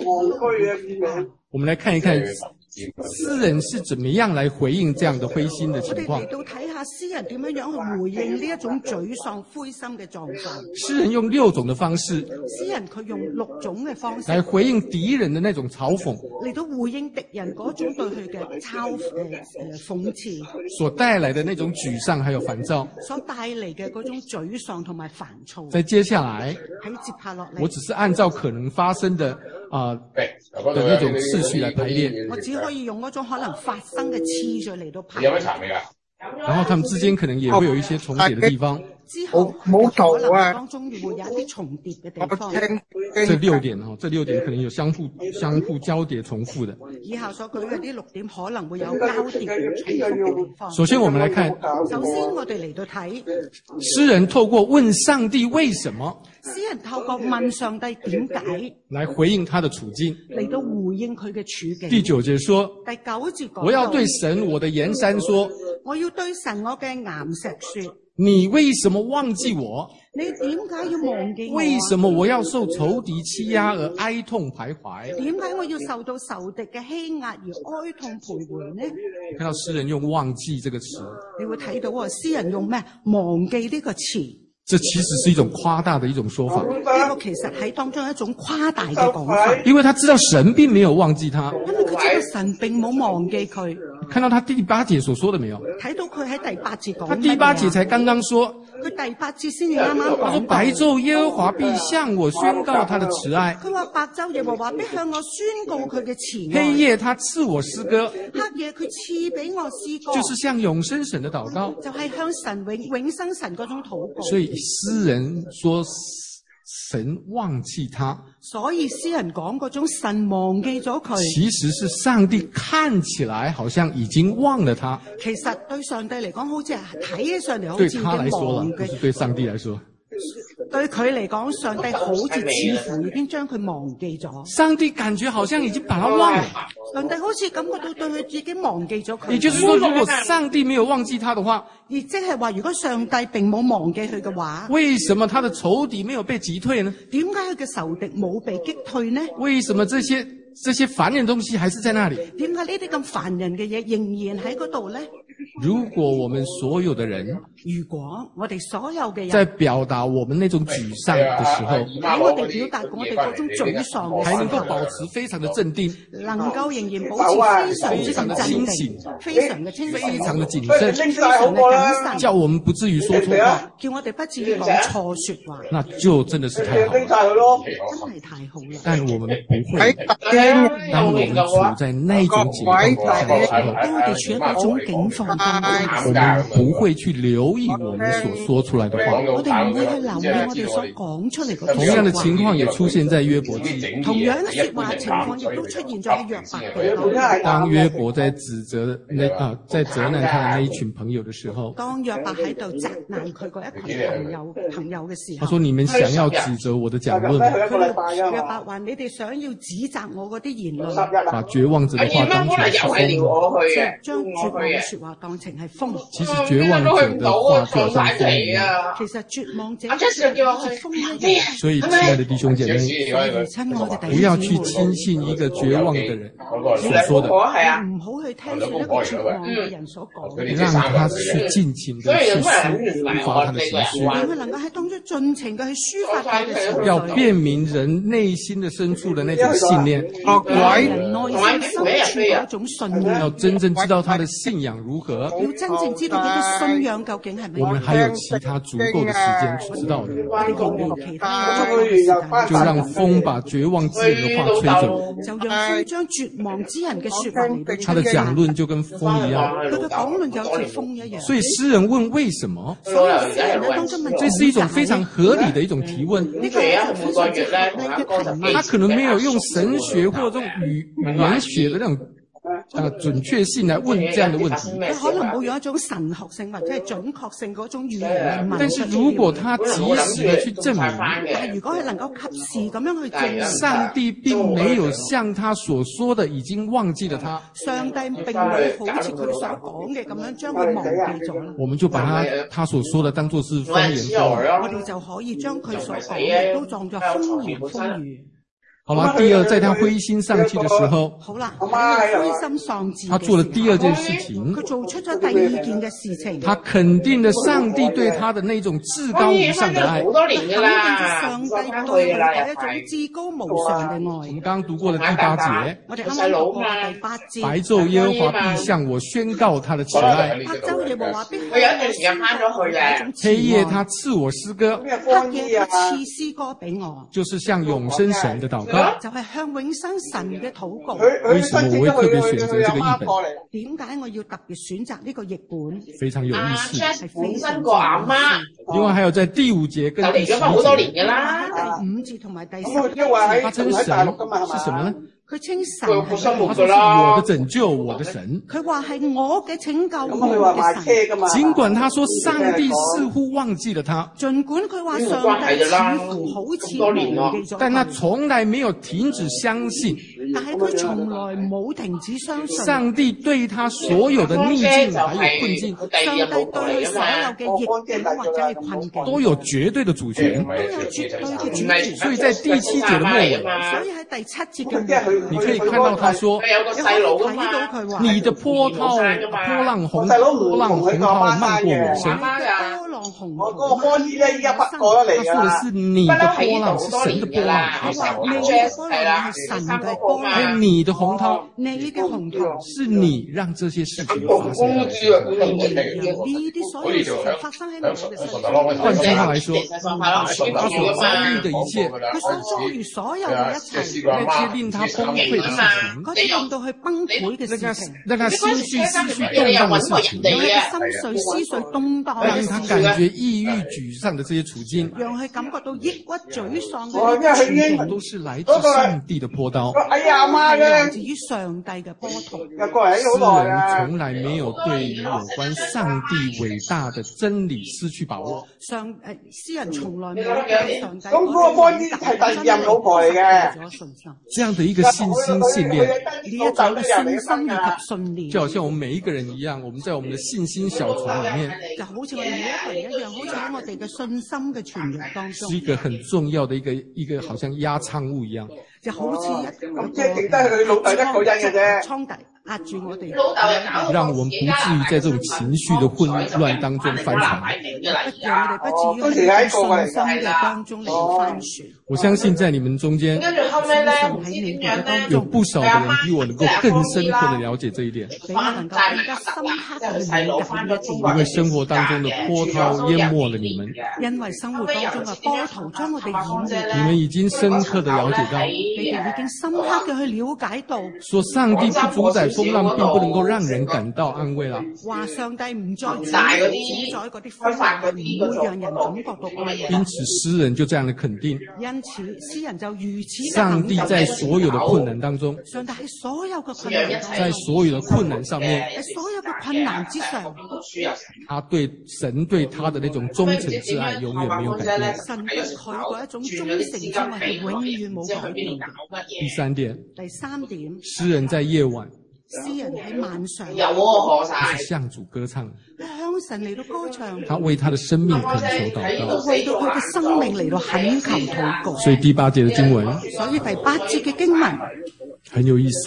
D: 我們來看一看詩人是怎麼樣來回應這樣的灰心的情況。
E: 我哋嚟到睇下詩人點樣樣去回應呢一種沮喪灰心嘅狀況。
D: 詩人用六種的方式，
E: 詩人佢用六種嘅方式
D: 來回應敵人的那種嘲諷，
E: 嚟到回應敵人嗰種對佢嘅嘲誒誒諷刺
D: 所帶來的那種沮喪還有煩躁，
E: 所帶嚟嘅嗰種沮喪同埋煩躁。
D: 在接下來，
E: 喺接下落嚟，
D: 我只是按照可能發生的啊、呃、的那種次序來排列。
E: 我只可以用嗰種可能發生嘅次序嚟到排。
D: 然後他們之間可能也會有一些重疊的地方。
E: 之後冇可能當中會有一啲重疊嘅地方。
D: 這六點哦，這六點可能有相互相互交疊重複的。
E: 以下所舉嘅呢六點可能會有交疊重複嘅地方。
D: 首先我們來看，
E: 首先我哋嚟到睇
D: 詩人透過問上帝為什麼，
E: 詩人透過問上帝點解
D: 來回應他的處境，
E: 嚟到回應佢嘅處境。
D: 第九節說，
E: 第九節講，
D: 我要對神我的岩山說，
E: 我要對神我嘅岩石說，
D: 你為什麼忘記我？
E: 你點解要忘記我？
D: 為什麼我要受仇敵欺壓而哀痛徘徊？
E: 點解我要受到仇敵嘅欺壓而哀痛徘徊呢？
D: 看到詩人用忘記這個詞，
E: 你會睇到啊，詩人用咩？忘記呢個詞。
D: 這其實是一種誇大的一種說法。
E: 呢個其實喺當中一種誇大嘅講法。
D: 因為他知道神並沒有忘記他。
E: 因為佢知道神並冇忘記佢。
D: 看到他第八節所說的沒有？
E: 睇到佢喺第八節講。
D: 他第八節才剛剛說。
E: 佢第八節先至啱啱講。
D: 他說白晝耶和華必向我宣告他的慈愛。
E: 佢話白晝耶和華必向我宣告佢嘅慈愛。
D: 黑夜他賜我詩歌。
E: 黑夜佢賜俾我詩歌。
D: 就是向永生神的禱告。
E: 就係向神永永生神嗰種禱告。
D: 所以詩人說神忘記他，
E: 所以詩人講嗰種神忘記咗佢，
D: 其實是上帝看起來好像已經忘了他。
E: 其實對上帝嚟講，好似係睇起上嚟好似已經
D: 對他來說
E: 忘
D: 了，不是對上帝來說。
E: 對佢嚟講，上帝好似似乎已經將佢忘記咗。
D: 上帝感覺好像已經把他忘了。
E: 上帝好似感覺到對佢自己忘記咗佢。
D: 也就是說，如果上帝沒有忘記他的話，
E: 而即係話，如果上帝並冇忘記佢嘅話，
D: 為什麼他的仇敵沒有被擊退呢？
E: 點解佢嘅仇敵冇被擊退呢？
D: 為什麼這些這些煩人的東西還是在那裡？
E: 點解呢啲咁煩人嘅嘢仍然喺嗰度呢？
D: 如果我們所有的人，
E: 如果我哋所有嘅人
D: 在表達我們那種沮喪的時候，
E: 喺我哋表達我哋嗰種沮喪嘅時候，
D: 還能夠保持非常的鎮定，
E: 能夠仍然保持非常之鎮定，非常嘅清醒，
D: 非常的謹慎，
E: 非常嘅謹慎，
D: 叫我們不至於說錯話，
E: 叫我哋不至於講錯說話，
D: 那就真的是太好了，
E: 真係太好了。
D: 但我們不會，當我們處在那種境況底下的時候，
E: 當我哋處喺嗰種境況當中，
D: 我們不會去留意我們所說出來的話。
E: 我哋唔會去留意我哋所講出嚟嗰啲說話。
D: 同樣的情況也出現在約伯記。
E: 同樣嘅說話情況亦都出現咗喺約伯記。
D: 當約伯在指責那啊，在責難他的那一群朋友的時候，
E: 當約伯喺度責難佢嗰一群朋友朋友嘅時候，
D: 他說：你們想要指責我的講論，
E: 約伯話：你哋想要指責我嗰啲言論，
D: 把絕望者的話當成是風，
E: 將絕望嘅說話當成係風。
D: 其實絕望者的話就好像風一樣。
E: 其實絕望者好似風一樣。
D: 所以，親愛的弟兄姐妹，不要去輕信一個絕望的人所說的，
E: 唔好去聽一個絕望嘅人所講嘅，
D: 讓他去盡情的去抒發他的情緒，
E: 讓佢能夠喺當中盡情嘅去抒發佢嘅情緒。
D: 要辨明人內心的深處的那種信念，
E: 人內心深處嗰種信念，
D: 要真正知道他的信仰如何，
E: 要真正知道佢嘅信仰究竟係乜嘢。
D: 我們還有其他足夠的時間去知道的。
E: 我哋仍然其他足夠嘅時間。
D: 就讓風把絕望之人的話吹走。
E: 就讓風將絕望之人嘅說話嚟到吹走。
D: 他的講論就跟風一樣。
E: 佢嘅講論就好似風一樣。
D: 所以詩人問為什麼？
E: 所以詩人咧當中問，
D: 這是一種非常合理的一種提問。
E: 呢個係非常之合理嘅提問。
D: 他可能沒有用神學或者這種語語言學的那種。呃，準確性來問這樣的問題，
E: 佢可能冇用一種神學性或者係準確性嗰種語言嚟問。
D: 但是如果他及時的去證明，
E: 但係如果佢能夠及時咁樣去證明，
D: 上帝並沒有像他所說的已經忘記了他，
E: 上帝並冇好似佢所講嘅咁樣將佢忘記咗啦。
D: 我們就把他他所說的當作是風言風語，
E: 我哋就可以將佢所講嘅都當作風言風語。
D: 好了，第二，在他灰心喪氣的時候，
E: 好啦，灰心喪志，
D: 他做了第二件事情，
E: 佢做出咗第二件嘅事情，
D: 他肯定了上帝對他的那種至高無上的愛，
E: 肯定咗上帝對佢一種至高無上嘅愛。
D: 我們剛剛讀過了第八節，
E: 我哋啱啱讀過第八節，
D: 白晝耶和華必向我宣告他的慈愛，
E: 白晝耶和華必向我宣告他的慈愛，
D: 黑夜他賜我詩歌，
E: 黑夜他賜詩歌俾我，
D: 就是向永生神的禱告。
E: 就係向永生神嘅禱告。
D: 為什麼我會特別選擇這個譯本？
E: 點解我要特別選擇呢個譯本？
D: 非常有意思，
E: 係非常過阿媽。
D: 另外還有在第五節跟第十節，
E: 第五節同埋第十節，
D: 他稱神是什麼呢？
E: 佢稱神
D: 係，他說是我的拯救，我的神。
E: 佢話係我嘅拯救，我嘅神。
D: 儘管他說上帝似乎忘記了他，
E: 儘管佢話上帝似乎好似忘記咗，
D: 但他從來沒有停止相信。
E: 但係佢從來冇停止相信
D: 上帝對他所有的逆境還有困境，
E: 上帝對佢所有嘅逆境或者係困境
D: 都有絕對的主權，
E: 都有絕對嘅主權。
D: 所以在第七節的末尾，
E: 所以喺第七節嘅末尾，
D: 你可以看到他說，你的波濤波浪洪波浪洪濤漫過我身。波浪洪
G: 我嗰個波衣咧，依家北過咗嚟㗎。
D: 他說的是你的波浪，是神的波浪。
E: 你嘅波浪係神嘅波浪。
D: 你的洪濤，
E: 你嘅洪濤，
D: 是你讓這些事情發生。
E: 呢啲所有事情發生喺我嘅身上。
D: 換句話來說，他所遭遇的一切，
E: 佢所遭遇所有嘅一切，
D: 那些令他崩潰的事情，
E: 嗰啲令到佢崩潰嘅事情，
D: 讓他心緒思緒動盪的事情，
E: 讓佢心緒思緒動盪，
D: 讓他感覺抑鬱沮喪的這些處境，
E: 讓佢感覺到抑鬱沮喪嘅呢啲處境，
D: 都是來自上帝的波濤，
G: 哎呀媽嘅，
E: 來自於上帝嘅波濤。
D: 詩人從來沒有對於有關上帝偉大的真理失去把握。
E: 上誒，詩人從來冇對上帝。
G: 咁嗰個波衣係第二任老婆嚟嘅。
D: 這樣的一個信心信念，
E: 呢一種嘅信心以及信念，
D: 就好像我們每一個人一樣，我們在我們的信心小船裏面，
E: 就好似我哋每一個人一樣，好似喺我哋嘅信心嘅泉源當中，
D: 是一個很重要的一個一個好像壓艙物一樣，
E: 就好似一個
G: 即係淨得佢老豆一個人嘅啫，
E: 倉底壓住我哋，
D: 讓我們不至於在這種情緒的混亂當中翻船，
E: 讓我哋不至於喺信心嘅當中嚟翻船。
D: 我相信在你們中間，有不少的人比我能夠更深刻的了解這一點，
E: 比我能夠更加深刻嘅理解呢一點。
D: 因為生活當中的波濤淹沒了你們，
E: 因為生活當中嘅波濤將我哋淹沒。
D: 你們已經深刻的了解到，
E: 你哋已經深刻嘅去了解到，
D: 說上帝不主宰風浪，並不能夠讓人感到安慰啦。
E: 話上帝唔再主宰嗰啲風浪，唔會讓人感覺到安慰。
D: 因此詩人就這樣的肯定，
E: 因此詩人就如此。
D: 上帝在所有的困難當中，
E: 上帝喺所有嘅困難，
D: 在所有的困難上面，
E: 喺所有嘅困難之上，
D: 他對神對他的那種忠誠之愛永遠沒有改變。
E: 神對佢嗰一種忠誠之愛係永遠冇改變嘅。
D: 第三點，
E: 第三點，
D: 詩人在夜晚，
E: 詩人喺晚上，
D: 他是向主歌唱，
E: 向神嚟到歌唱，
D: 他為他的生命懇求禱告，
E: 為到佢嘅生命嚟到懇求禱告。
D: 所以第八節的經文，
E: 所以第八節嘅經文
D: 很有意思啦。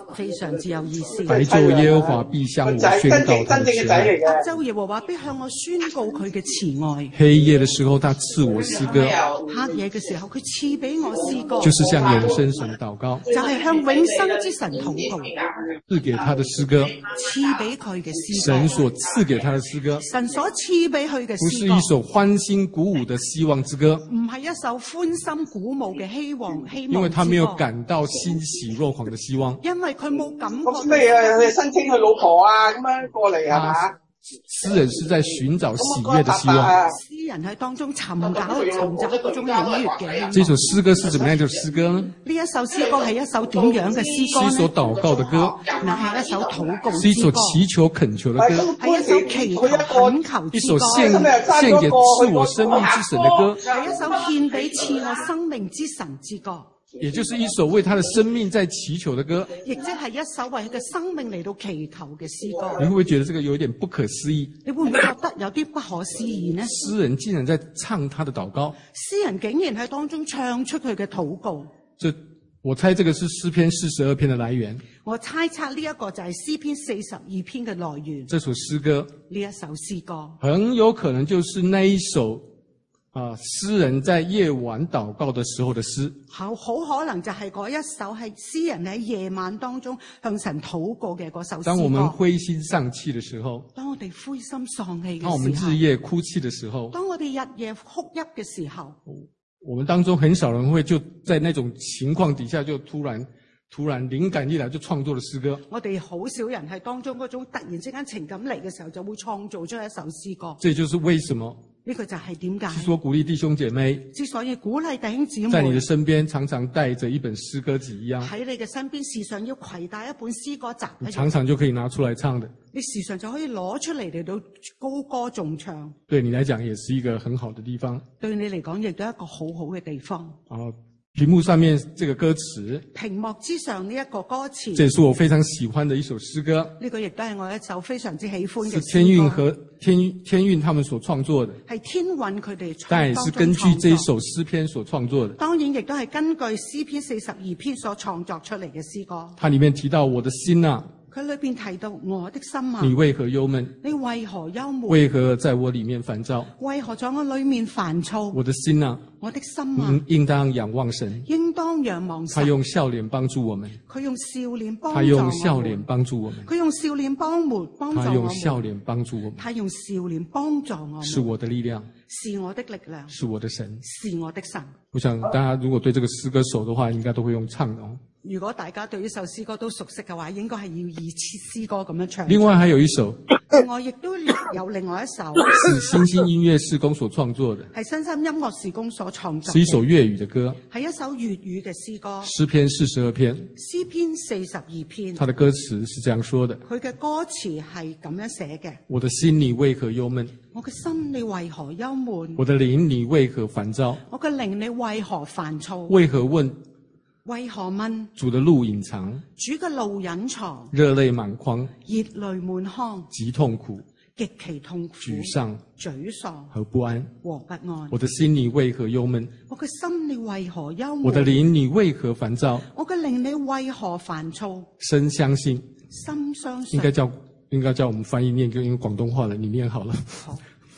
E: 非常之有意思。
D: 白晝耶和華必向我宣告他的慈愛，
E: 白晝耶和華必向我宣告佢嘅慈愛。
D: 黑夜的時候，他賜我詩歌，
E: 黑夜嘅時候，佢賜俾我詩歌，
D: 就是向永生神禱告，
E: 就係向永生之神禱告，
D: 賜給他的詩歌，
E: 賜俾佢嘅詩歌，
D: 神所賜給他的詩歌，
E: 神所賜俾佢嘅
D: 不是
E: 詩歌，
D: 一首歡欣鼓舞的希望之歌，
E: 唔係一首歡心鼓舞嘅希望希望之歌，
D: 因為他沒有感到欣喜若狂的希望，
E: 因為佢冇感覺。
G: 咁咩啊？你申請佢老婆啊？咁樣過嚟係嘛？
D: 詩人是在尋找喜悅的希望。
E: 詩人喺當中尋找尋找嗰種喜悅嘅希望。
D: 這首詩歌是怎麼樣的詩歌呢？
E: 呢一首詩歌係一首點樣嘅詩歌呢？
D: 是一首禱告的歌，
E: 那係一首禱告之歌，
D: 是一首祈求懇求的歌，
E: 係一首祈求懇求
D: 一
E: 之歌，
D: 首獻獻給賜我生命之神的歌，
E: 係一首獻俾賜我生命之神之歌。
D: 也就是一首為他的生命在祈求的歌，
E: 亦即係一首為佢嘅生命嚟到祈求嘅詩歌。
D: 你會不會覺得這個有一點不可思議？
E: 你會唔會覺得有啲不可思議呢？
D: 詩人竟然在唱他的禱告，
E: 詩人竟然喺當中唱出佢嘅禱告。
D: 這我猜這個是詩篇四十二篇的來源。
E: 我猜測呢一個就係詩篇四十二篇嘅來源。
D: 這首詩歌
E: 呢一首詩歌
D: 很有可能就是那一首啊，詩人在夜晚禱告的時候的詩，
E: 好好可能就係嗰一首係詩人喺夜晚當中向神禱告嘅嗰首詩歌。
D: 當我們灰心喪氣的時候，
E: 當我哋灰心喪氣嘅時候，
D: 當我們日夜哭泣的時候，
E: 當我哋日夜哭泣嘅時候，
D: 我們當中很少人會就在那種情況底下就突然突然靈感一來就創作了詩歌。
E: 我哋好少人係當中嗰種突然之間情感嚟嘅時候就會創造出一首詩歌。
D: 這就是為什麼
E: 呢個就係點解？
D: 之所以鼓勵弟兄姐妹，
E: 之所以鼓勵弟兄姊妹，
D: 在你的身邊常常帶着一本詩歌集一樣，
E: 喺你嘅身邊時常要攜帶一本詩歌集，
D: 你常常就可以拿出來唱的。
E: 你時常就可以攞出嚟嚟到高歌頌唱。
D: 對你來講也是一個很好的地方。
E: 對你嚟講亦都係一個好好嘅地方。
D: 啊，屏幕上面這個歌詞，
E: 屏幕之上呢一個歌詞，
D: 這也是我非常喜歡的一首詩歌。
E: 呢個亦都係我一首非常之喜歡嘅詩歌。
D: 是天韻和天天韻他們所創作的，
E: 係天韻佢哋創
D: 但也是根據這首詩篇所創作的。
E: 當然亦都係根據詩篇四十二篇所創作出嚟嘅詩歌。
D: 它裏面提到我的心啊，
E: 佢裏邊提到我的心啊，
D: 你為何憂悶？
E: 你為何憂悶？
D: 為何在我裏面煩躁？
E: 為何在我裏面煩躁？
D: 我的心啊，
E: 我的心啊，
D: 應應當仰望神，
E: 應當仰望神。
D: 他用笑臉幫助我們，
E: 佢用笑臉幫助我們。
D: 他用笑臉幫助我們，
E: 佢用笑臉幫助幫助我們。
D: 他用笑臉幫助我們，
E: 他用笑臉幫助我們。
D: 是我的力量，
E: 是我的力量，
D: 是我的神，
E: 是我的神。
D: 我想大家如果對這個詩歌熟的話，應該都會用唱的哦。
E: 如果大家對呢首詩歌都熟悉嘅話，應該係要以詩歌咁樣唱。
D: 另外還有一首，
E: 另外亦都有另外一首，
D: 是新興音樂事工所創作的，
E: 係新興音樂事工所創作，
D: 是一首粵語的歌，
E: 係一首粵語嘅詩歌。
D: 詩篇四十二篇，
E: 詩篇四十二篇，
D: 它的歌詞是這樣說的：
E: 佢嘅歌詞係咁樣寫嘅。
D: 我的心你為何憂悶？
E: 我嘅心你為何憂悶？
D: 我的靈你為何煩躁？
E: 我嘅靈你為何煩躁？
D: 為何問？
E: 為何問？
D: 主的路隱藏，
E: 主嘅路隱藏，
D: 熱淚滿眶，
E: 熱淚滿腔，
D: 極痛苦，
E: 極其痛苦，
D: 沮喪，
E: 沮喪
D: 和不安，
E: 和不安。
D: 我的心你為何憂悶？
E: 我嘅心你為何憂悶？
D: 我的靈你為何煩躁？
E: 我嘅靈你為何煩躁？
D: 深相信，
E: 深相信，
D: 應該叫應該叫我們翻譯念，就用廣東話了，你念好了。
E: 好，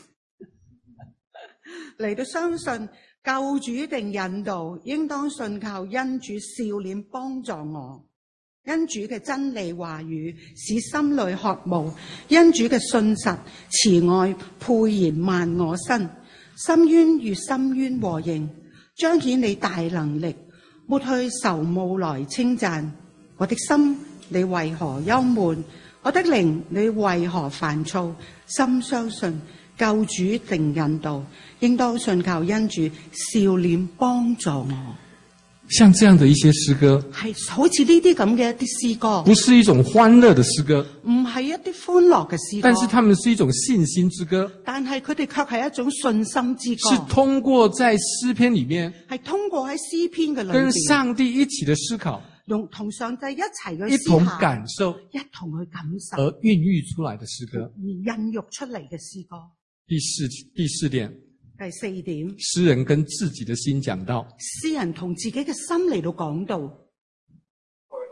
E: 嚟到相信救主定引導，應當信靠恩主笑臉幫助我。恩主嘅真理話語使心裏渴慕，恩主嘅信實慈愛沛然萬我身，深淵與深淵和應，彰顯你大能力，抹去愁霧來稱讚。我的心你為何憂悶？我的靈你為何煩躁？深相信救主定引導，應當信靠恩主笑臉幫助我。
D: 像這樣的一些詩歌，
E: 係好似呢啲咁嘅一啲詩歌，
D: 不是一種歡樂的詩歌，
E: 唔係一啲歡樂嘅詩歌，
D: 但是他們是一種信心之歌。
E: 但係佢哋卻係一種信心之歌，
D: 是通過在詩篇裡面，
E: 係通過喺詩篇嘅裏面，
D: 跟上帝一起的思考，
E: 用同上帝一齊嘅
D: 一同感受，
E: 一同去感受
D: 而孕育出來的詩歌，
E: 而孕育出嚟嘅詩歌。
D: 第四第四點。
E: 第四點，
D: 詩人跟自己的心講道，
E: 詩人同自己嘅心嚟到講道。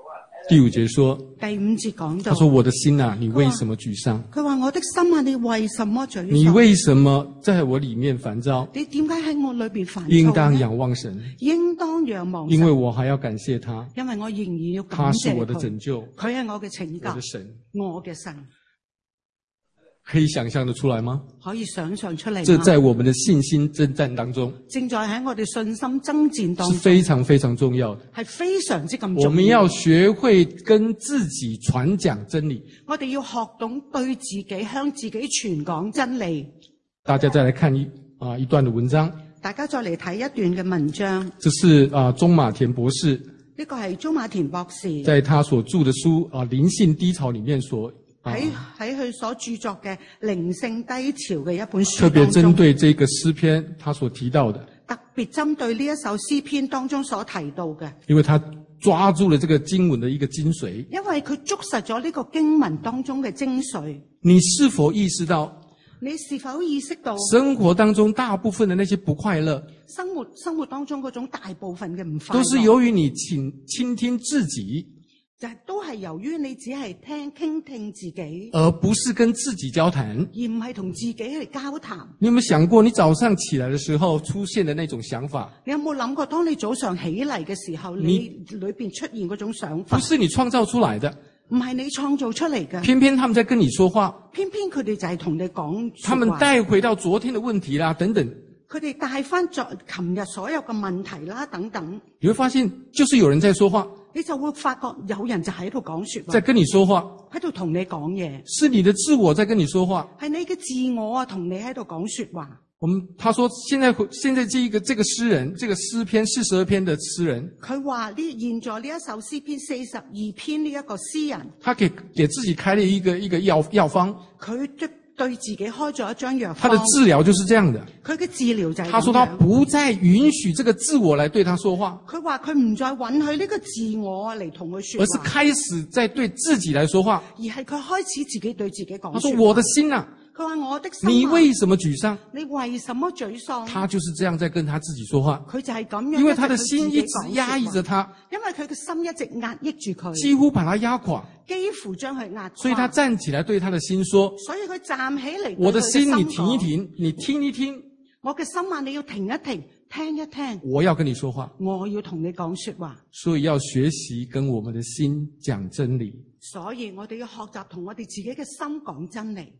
D: 第五節說，
E: 第五節講到，
D: 他說我的心啊，你為什麼沮喪？
E: 佢話我的心啊，你為什麼沮喪？
D: 你為什麼在我裡面煩躁？
E: 你點解喺我裏邊煩躁呢？
D: 應當仰望神，
E: 應當仰望神，
D: 因為我還要感謝他，
E: 因為我仍然要感
D: 他
E: 謝
D: 是我的拯救，
E: 佢係我嘅拯救，
D: 我的神。
E: 我嘅神。
D: 可以想象得出來嗎？
E: 可以想象出嚟。
D: 這在我們的信心征戰當中，
E: 正在喺我哋信心爭戰當中，
D: 是非常非常重要的，
E: 係非常之咁重要。
D: 我們要學會跟自己傳講真理。
E: 我哋要學懂對自己向自己傳講真理。
D: 大家再來看一啊一段的文章。
E: 大家再嚟睇一段嘅文章。
D: 這是啊鍾馬田博士，
E: 呢個係鍾馬田博士
D: 在他所著的書啊靈性低潮裡面所。
E: 喺喺佢所著作嘅靈性低潮嘅一本書
D: 特別針
E: 當中，
D: 對這個詩篇，他所提到的，
E: 特別針對呢一首詩篇當中所提到嘅，
D: 因為他抓住了這個經文的一個精髓。
E: 因為佢捉實咗呢個經文當中嘅精髓。
D: 你是否意識到？
E: 你是否意識到
D: 生活當中大部分的那些不快樂，
E: 生活生活當中嗰種大部分嘅唔快樂，
D: 都是由於你傾傾聽自己。
E: 就係都係由於你只係聽傾聽自己，
D: 而不是跟自己交談，
E: 而唔係同自己嚟交談。
D: 你有冇想過，你早上起來的時候出現的那種想法？
E: 你有冇諗過，當你早上起嚟嘅時候，你裏邊出現嗰種想法？
D: 不是你創造出來的，
E: 唔係你創造出嚟嘅。
D: 偏偏他們在跟你說話，
E: 偏偏佢哋就係同你講，
D: 他們帶回到昨天的問題啦，等等。
E: 佢哋帶翻昨琴日所有嘅問題啦，等等。
D: 你會發現，就是有人在說話。
E: 你就會發覺有人就喺度講說話，
D: 在跟你說話，
E: 喺度同你講嘢，
D: 是你的自我在跟你說話，
E: 係你嘅自我啊，同你喺度講說話。
D: 我們他說，現在現在這一個這個詩人，這個詩篇四十二篇的詩人，
E: 佢話呢，現在呢一首詩篇四十二篇呢一個詩人，
D: 他給給自己開了一個一個藥藥方，
E: 佢對對自己開咗一張藥方。
D: 他的治療就是這樣的。
E: 佢嘅治療就係咁樣。
D: 他說他不再允許這個自我來對他說話。
E: 佢話佢唔再允許呢個自我嚟同佢說話，
D: 而是開始在對自己來說話。
E: 而係佢開始自己對自己講。
D: 他說我的心啊，
E: 佢話我的心啊，
D: 你為什麼沮喪？
E: 你為什麼沮喪？
D: 他就是這樣在跟他自己說話。
E: 佢就係咁樣，
D: 因為他的心一直壓抑着他，
E: 因為佢嘅心一直壓抑住佢，
D: 幾乎把他壓垮，
E: 幾乎將佢壓垮。
D: 所以他站起來對他的心說，
E: 所以佢站起嚟，
D: 我的心你停一停，你聽一聽，
E: 我嘅心啊，你要停一停，聽一聽，
D: 我要跟你說話，
E: 我要同你講說話。
D: 所以要學習跟我們的心講真理。
E: 所以我哋要學習同我哋自己嘅心講真理。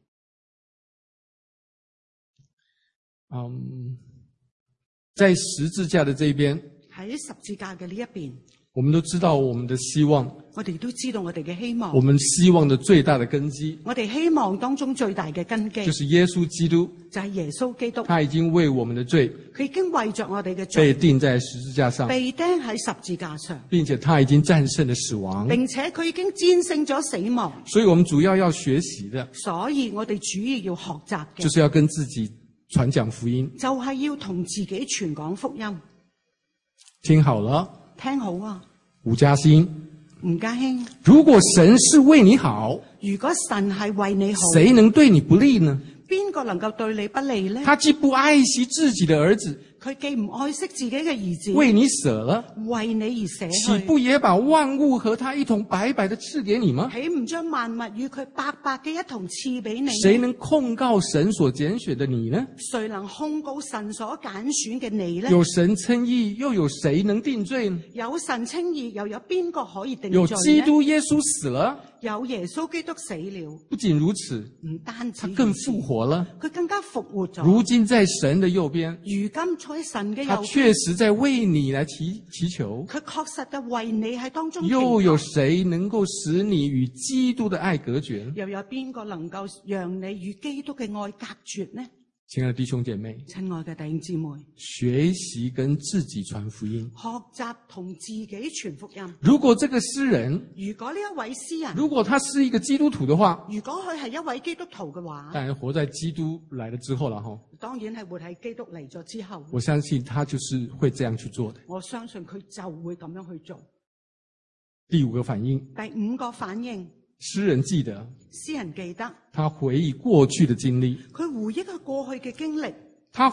D: 嗯，在十字架的這一邊，
E: 喺十字架嘅呢一邊，
D: 我們都知道我們的希望，
E: 我哋都知道我哋嘅希望，
D: 我們希望的最大的根基，
E: 我哋希望當中最大嘅根基，
D: 就是耶穌基督，
E: 就係耶穌基督，
D: 他已經為我們的罪，
E: 佢已經為着我哋嘅罪
D: 被釘在十字架上，
E: 被釘喺十字架上，
D: 並且他已經戰勝了死亡，
E: 並且佢已經戰勝咗死亡。
D: 所以我們主要要學習的，
E: 所以我哋主要要學習嘅，
D: 就是要跟自己傳講福音，
E: 就係要同自己傳講福音。
D: 聽好了，
E: 聽好啊，
D: 吳嘉欣，
E: 吳嘉興，
D: 如果神是為你好，
E: 如果神係為你好，
D: 誰能對你不利呢？
E: 邊個能夠對你不利呢？
D: 他既不愛惜自己的兒子，
E: 佢既唔愛惜自己嘅兒子，
D: 為你捨了，
E: 為你而捨
D: 豈
E: 去，
D: 不也把萬物和他一同白白的賜給你嗎？
E: 豈唔將萬物與佢白白嘅一同賜俾你？
D: 誰能控告神所揀選的你呢？
E: 誰能控告神所揀選嘅你呢？
D: 有神稱義，又有誰能定罪呢？
E: 有神稱義，又有邊個可以定罪
D: 有
E: 呢？
D: 基督耶穌死了，
E: 有耶穌基督死了，
D: 不僅如此，
E: 唔單止
D: 他更復活了，
E: 佢更加復活咗。
D: 如今在神的右邊，
E: 如今坐喺神嘅
D: 他
E: 右邊，
D: 確實在為你來祈祈求。
E: 佢確實嘅為你喺當中祈
D: 又
E: 求。
D: 有誰能夠使你與基督的愛隔絕？
E: 又有邊個能夠讓你與基督嘅愛隔絕呢？
D: 親愛的弟兄姐妹，
E: 親愛嘅弟兄姊妹，
D: 學習跟自己傳福音。
E: 學習同自己傳福音。
D: 如果這個詩人，
E: 如果呢一位詩人，
D: 如果他是一個基督徒的話，
E: 如果佢係一位基督徒嘅話，
D: 當然活在基督來了之後了哈。
E: 當然係活喺基督嚟咗之後，
D: 我相信他就是會這樣去做的。
E: 我相信佢就會咁樣去做。
D: 第五個反應，
E: 第五個反應，
D: 詩人記得，
E: 詩人記得，
D: 他回憶過去的經歷，
E: 佢回憶佢過去嘅經歷，
D: 他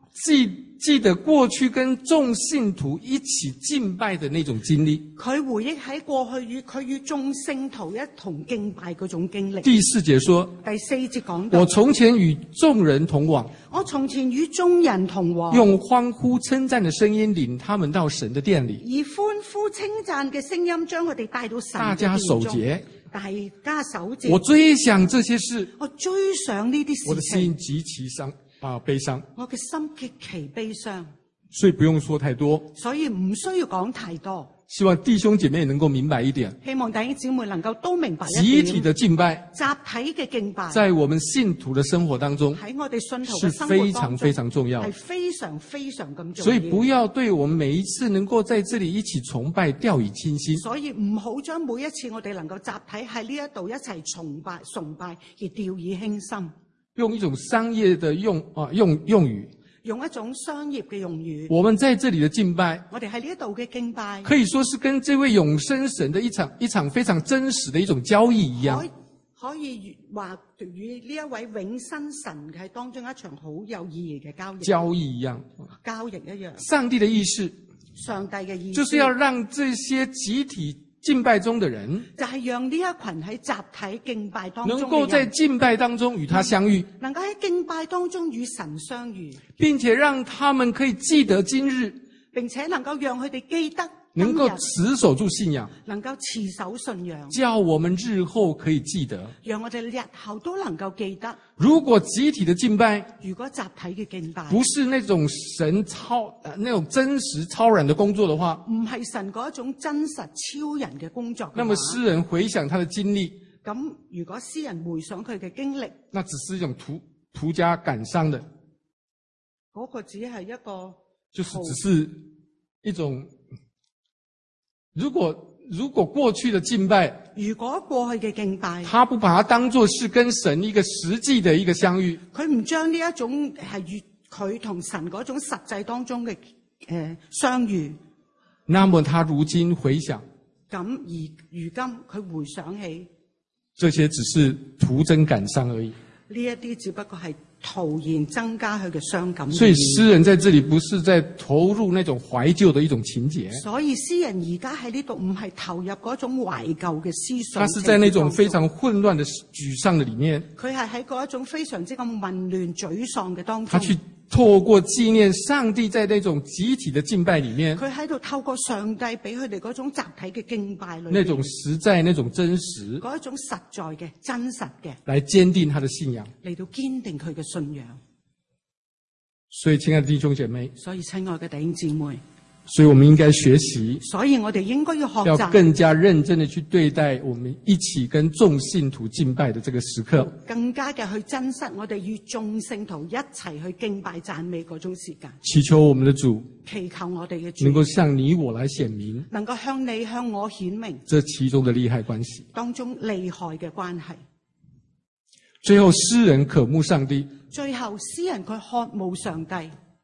D: 記記得過去跟眾信徒一起敬拜的那種經歷。
E: 佢回憶喺過去與佢與眾聖徒一同敬拜嗰種經歷。
D: 第四節說，
E: 第四節講到，
D: 我從前與眾人同往，
E: 我從前與眾人同往，
D: 用歡呼稱讚的聲音領他們到神的殿裏，
E: 以歡呼稱讚嘅聲音將佢哋帶到神
D: 大
E: 嘅殿
D: 家守
E: 中。
D: 節，
E: 大家守節。
D: 我追想這些事，
E: 我追想呢啲
D: 我的
E: 事情，
D: 心極其傷啊悲傷，
E: 我嘅心極其悲傷，
D: 所以不用說太多。
E: 所以唔需要講太多。
D: 希望弟兄姐妹能夠明白一點，
E: 希望弟兄姊妹能夠都明白一
D: 集
E: 點，
D: 體的敬拜
E: 集體嘅敬拜
D: 在我們信徒的生活當中
E: 喺我哋信徒
D: 是
E: 嘅生活當中
D: 非常非常重要
E: 係，非常非常咁重要。
D: 所以不要對我們每一次能夠在這裡一起崇拜掉以輕心。
E: 所以唔好將每一次我哋能夠集體喺呢一度一齊崇拜崇拜而掉以輕心，
D: 用一種商業的用啊用用語，
E: 用一種商業嘅用語。
D: 我們在這裡的敬拜，
E: 我哋喺呢一度嘅敬拜，
D: 可以說是跟這位永生神的一場一場非常真實的一種交易一樣。
E: 可可以話與呢一位永生神喺當中一場好有意義嘅交易。
D: 交易一樣，
E: 交易一樣。
D: 上帝的意思
E: 上帝嘅意思
D: 就是要讓這些集體敬拜中的人，
E: 就係讓呢一群喺集體敬拜當中
D: 能夠在敬拜當中與他相遇，
E: 能夠喺敬拜當中與神相遇，
D: 並且讓他們可以記得今日，
E: 並且能夠讓佢哋記得
D: 能夠持守住信仰，
E: 能夠持守信仰，
D: 叫我們日後可以記得。
E: 讓我哋日後都能夠記得。
D: 如果集體的敬拜，
E: 如果集體嘅敬拜
D: 不是那種神超、呃、那種真實超然的工作的話，
E: 唔係神嗰一種真實超人嘅工作嘅話，
D: 那麼詩人回想他的經歷，
E: 咁如果詩人回想佢嘅經歷，
D: 那只是一種圖圖加感傷的，
E: 嗰、那個只係一個，
D: 就是只是一種。如果如果過去的敬拜，
E: 如果過去嘅敬拜，
D: 他不把它當作是跟神一個實際的一個相遇，
E: 佢唔將呢一種係與佢同神嗰種實際當中嘅誒、呃、相遇，
D: 那麼他如今回想，
E: 咁而如今佢回想起，
D: 這些只是徒增感傷而已。
E: 呢一啲只不過係徒然增加佢嘅傷感。
D: 所以詩人在這裡不是在投入那種懷舊的一種情節，
E: 所以詩人而家喺呢度唔係投入嗰種懷舊嘅思想，
D: 他是在那種非常混亂的沮喪的裡面，
E: 佢係喺嗰一種非常之咁混亂沮喪嘅當中，
D: 他去透過紀念上帝在那種集體的敬拜裡面，
E: 佢喺度透過上帝俾佢哋嗰種集體嘅敬拜裏面，
D: 那種實在、那種真實，
E: 嗰一種實在嘅真實嘅，
D: 來堅定他的信仰，
E: 嚟到堅定佢嘅信仰。
D: 所以親愛的弟兄姐妹，
E: 所以親愛嘅弟兄姊妹，
D: 所以我們應該學習，
E: 所以我哋應該要學
D: 要
E: 習，
D: 更加認真的去對待我們一起跟眾信徒敬拜的這個時刻，
E: 更加嘅去珍惜我哋與眾聖徒一齊去敬拜讚美嗰種時間，
D: 祈求我們的主
E: 祈求我哋嘅主
D: 能夠向你我來顯明，
E: 能夠向你向我顯明
D: 這其中的利害關係。
E: 當中利害嘅關係。
D: 最後，詩人渴慕上帝，
E: 最後詩人佢渴慕上帝，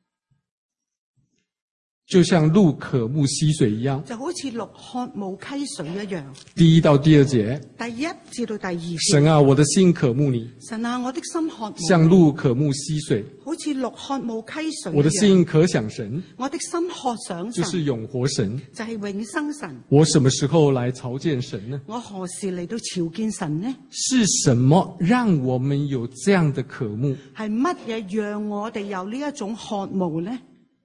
D: 就像鹿渴慕溪水一樣，
E: 就好似鹿渴慕溪水一樣。
D: 第一到第二節，
E: 第一至到第二節，
D: 神啊，我的心渴慕你，
E: 神啊，我的心渴慕你，
D: 像鹿渴慕溪水，
E: 好似鹿渴慕溪水一樣。
D: 我的心可想神，
E: 我的心渴想神，
D: 就是永活神。
E: 就係永生神。
D: 我什麼時候來朝見神呢？
E: 我何時嚟到朝見神呢？
D: 是什麼讓我們有這樣的渴慕？
E: 係乜嘢讓我哋有呢一種渴慕呢？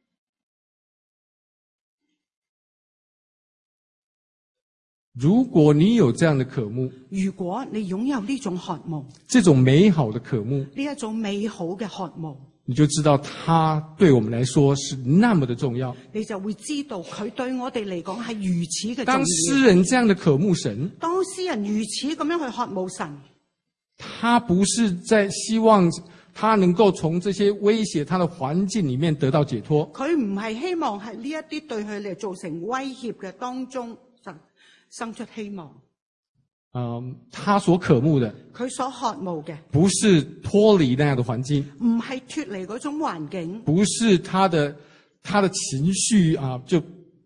D: 如果你有這樣的渴慕，
E: 如果你擁有呢種渴慕，
D: 這種美好的渴慕，
E: 呢一種美好嘅渴慕，
D: 你就知道它對我們來說是那麼的重要。
E: 你就會知道佢對我哋嚟講係如此嘅重要。
D: 當詩人這樣的渴慕神，
E: 當詩人如此咁樣去渴慕神，
D: 他不是在希望他能夠從這些威脅他的環境裡面得到解脫。
E: 佢唔係希望係呢一啲對佢嚟造成威脅嘅當中生出希望。
D: 嗯，他所渴慕的，
E: 佢所渴慕嘅，
D: 不是脫離那樣的環境，
E: 唔係脫離嗰種環境，
D: 不是他的他的情緒啊，就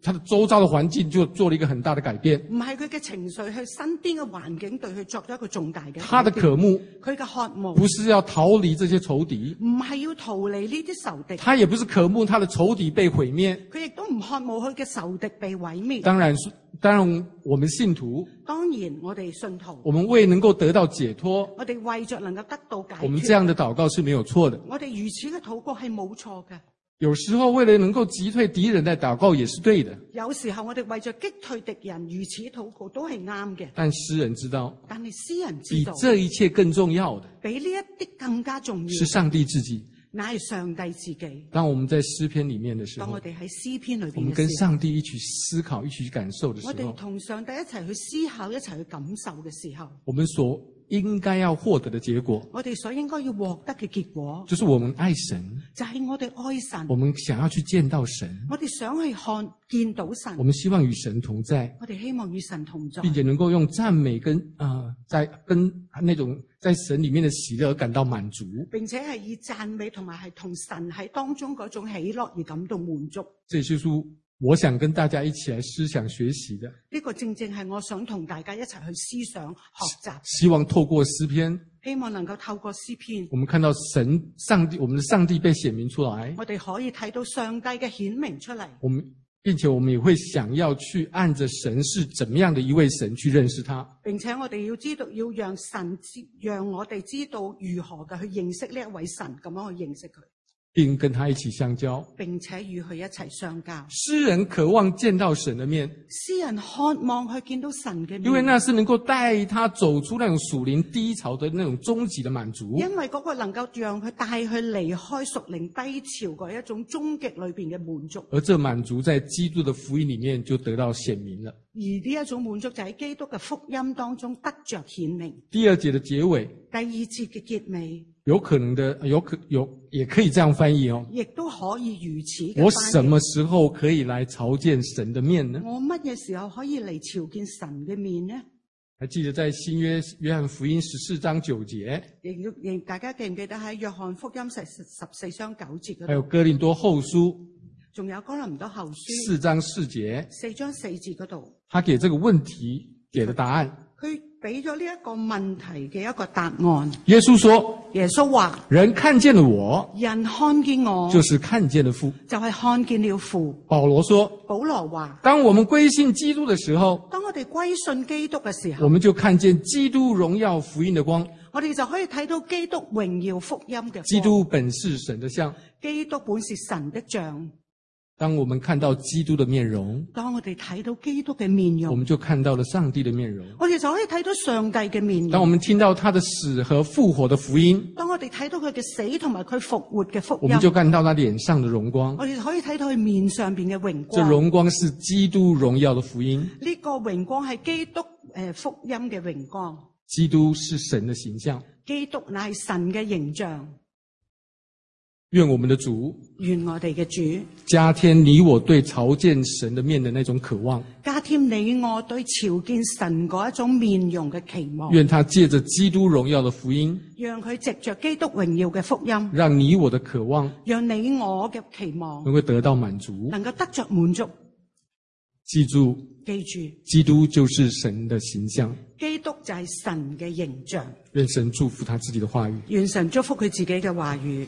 D: 他的周遭的環境就做了一個很大的改變。
E: 唔係佢嘅情緒，係身邊嘅環境對佢作咗一個重大嘅改變。
D: 他的渴慕，
E: 佢嘅渴慕，
D: 不是要逃離這些仇敵，
E: 唔係要逃離呢啲仇敵。
D: 他也不是渴慕他的仇敵被毀滅，
E: 佢亦都唔渴慕佢嘅仇敵被毀滅。
D: 當然，當然我們信徒，
E: 當然我哋信徒，
D: 我們為能夠得到解脫，
E: 我哋為着能夠得到解決，
D: 我們這樣的禱告是沒有錯的。
E: 我哋如此嘅禱告係冇錯嘅。
D: 有時候為了能夠擊退敵人的禱告也是對的。
E: 有時候我哋為着擊退敵人如此禱告都係啱嘅。
D: 但詩人知道，
E: 但係詩人知
D: 比
E: 道，
D: 這一切更重要的，
E: 比呢一啲更加重要，
D: 是上帝自己。
E: 乃係上帝自己。
D: 當我們在詩篇裡面的時候，
E: 當我哋喺詩篇裏邊嘅時候，
D: 我們跟上帝一起思考、一起感受的時候，
E: 我哋同上帝一齊去思考、一齊去感受嘅時候，
D: 我們所應該要獲得的結果，
E: 我哋所應該要獲得嘅結果，
D: 就是我們愛神，
E: 就係我哋愛神，
D: 我們想要去見到神，
E: 我哋想去看見到神，
D: 我們希望與神同在，
E: 我哋希望與神同在，
D: 並且能夠用讚美跟啊、呃，在跟那種在神裡面的喜樂而感到滿足，
E: 並且係以讚美同埋係同神喺當中嗰種喜樂而感到滿足。
D: 這就是我想跟大家一起來思想學習的。
E: 呢個正正係我想同大家一齊去思想學習。
D: 希望透過詩篇，
E: 希望能夠透過詩篇，
D: 我們看到神上帝，我們的上帝被顯明出來。
E: 我哋可以睇到上帝嘅顯明出嚟。
D: 我們並且我們也會想要去按着神是怎麼樣的一位神去認識他。
E: 並且我哋要知道，要讓神知，讓我哋知道如何嘅去認識呢一位神，咁樣去認識佢。
D: 並跟他一起相交，
E: 並且與佢一齊相交。
D: 詩人渴望見到神的面，
E: 詩人渴望去見到神嘅面，
D: 因為那是能夠帶他走出那種屬靈低潮的那種終極的滿足。
E: 因為嗰個能夠讓佢帶佢離開屬靈低潮嗰一種終極裏邊嘅滿足。
D: 而這滿足在基督的福音裡面就得到顯明了。
E: 而呢一種滿足就喺基督嘅福音當中得着顯明。
D: 第二節的結尾，
E: 第二節嘅結尾，
D: 有可能的，有可有也可以這樣翻譯哦。
E: 亦都可以如此嘅翻譯。
D: 我什麼時候可以來朝見神的面呢？
E: 我乜嘢時候可以嚟朝見神嘅面呢？
D: 還記得在新約約翰福音十四章九節，
E: 亦亦大家記唔記得喺約翰福音十十四章九節嗰度？
D: 還有哥林多後書，
E: 仲有哥林多後書
D: 四章四節，
E: 四章四節嗰度，
D: 他給這個問題給的答案。
E: 佢俾咗呢一個問題嘅一個答案。
D: 耶穌說：
E: 耶穌話，
D: 人看見了我，
E: 人看見我，
D: 就是看見了父，
E: 就係看見了父。
D: 保羅說，
E: 保羅話，
D: 當我們歸信基督的時候，
E: 當我哋歸信基督嘅時候，
D: 我們就看見基督榮耀福音的光，
E: 我哋就可以睇到基督榮耀福音嘅光。
D: 基督本是神的像，
E: 基督本是神的像。
D: 當我們看到基督的面容，
E: 當我哋睇到基督嘅面容，
D: 我們就看到了上帝的面容。
E: 我哋就可以睇到上帝嘅面容。
D: 當我們聽到他的死和復活的福音，
E: 當我哋睇到佢嘅死同埋佢復活嘅福音，
D: 我們就看到他臉上的榮光。
E: 我哋可以睇到佢面上邊嘅榮
D: 這
E: 光。
D: 榮光是基督榮耀的福音。
E: 呢個榮光係基督誒福音嘅榮光。
D: 基督是神的形象。
E: 基督乃係神嘅形象。
D: 願我們的主，
E: 願我哋嘅主
D: 加添你我對朝見神的面的那種渴望，
E: 加添你我對朝見神嗰一種面容嘅期望。
D: 願他借着基督榮耀的福音，
E: 讓佢藉着基督榮耀嘅福音，
D: 讓你我的渴望，
E: 讓你我嘅期望
D: 能夠得到滿足，
E: 能夠得着滿足。
D: 記住，
E: 記住，
D: 基督就是神的形象，
E: 基督就係神嘅形象。
D: 願神祝福他自己的話語，
E: 願神祝福佢自己嘅話語。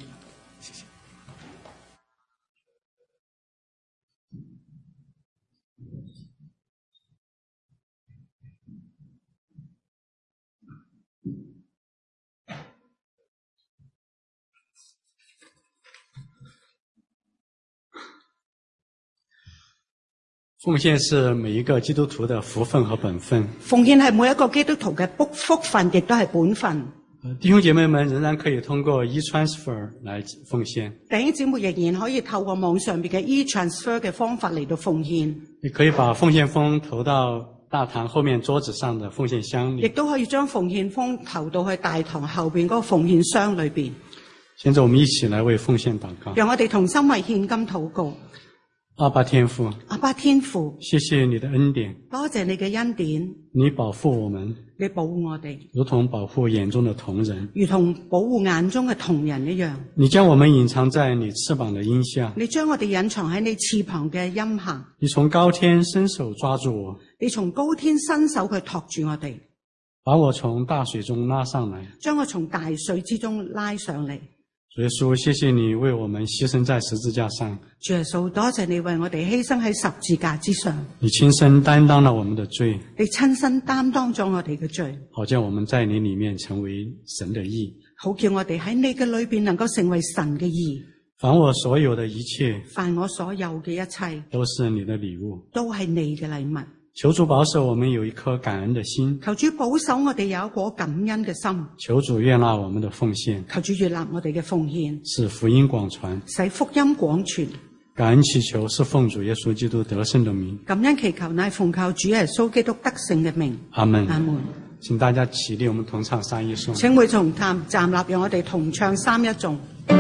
B: 奉獻是每一個基督徒的福分和本分。
E: 奉獻係每一個基督徒嘅福福分，亦都係本分。
B: 弟兄姐妹們仍然可以通過 e-transfer 來奉獻。
E: 弟兄姊妹仍然可以透過網上邊嘅 e-transfer 嘅方法嚟到奉獻。
B: 你可以把奉獻封投到大堂後面桌子上的奉獻箱裏。
E: 亦都可以將奉獻封投到去大堂後邊嗰個奉獻箱裏邊。
B: 現在我們一起來為奉獻禱告。
E: 讓我哋同心為獻金禱告。
B: 阿爸天父，
E: 阿爸天父，
B: 谢谢你的恩典，
E: 多謝你嘅恩典，
B: 你保護我們，
E: 你保護我哋，
B: 如同保護眼中的瞳人，
E: 如同保護眼中嘅瞳人一樣。
B: 你將我們隱藏在你翅膀的蔭下，
E: 你將我哋隱藏喺你翅膀嘅蔭下。
B: 你從高天伸手抓住我，
E: 你從高天伸手去托住我哋，
B: 把我從大水中拉上來，
E: 將我從大水之中拉上嚟。
B: 主耶穌，謝謝你為我們犧牲在十字架上。
E: 主耶穌，多謝你為我哋犧牲喺十字架之上。
B: 你親身擔當了我們的罪，
E: 你親身擔當咗我哋嘅罪，
B: 好叫我們在你裏面成為神的義，
E: 好叫我哋喺你嘅裏邊能夠成為神嘅義。
B: 凡我所有的一切，
E: 凡我所有嘅一切，
B: 都是你的禮物，
E: 都係你嘅禮物。
B: 求主保守我們有一顆感恩的心，
E: 求主保守我哋有一顆感恩嘅心。
B: 求主悅納我們的奉獻，
E: 求主悅納我哋嘅奉獻，
B: 使福音廣傳，
E: 使福音廣傳。
B: 感恩祈求是奉主耶穌基督得勝的名。
E: 感恩祈求乃奉靠主耶穌基督得勝嘅名。
B: 阿門。
E: 阿門。
B: 請大家起立，我們同唱三一頌。
E: 請會從站站立，讓我哋同唱三一頌。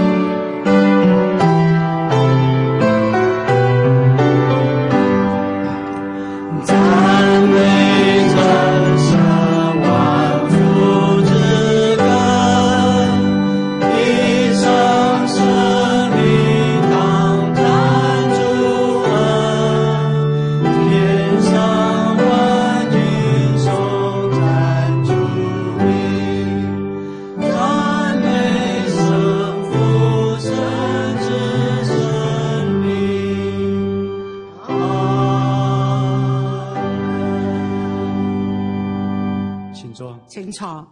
E: 請坐。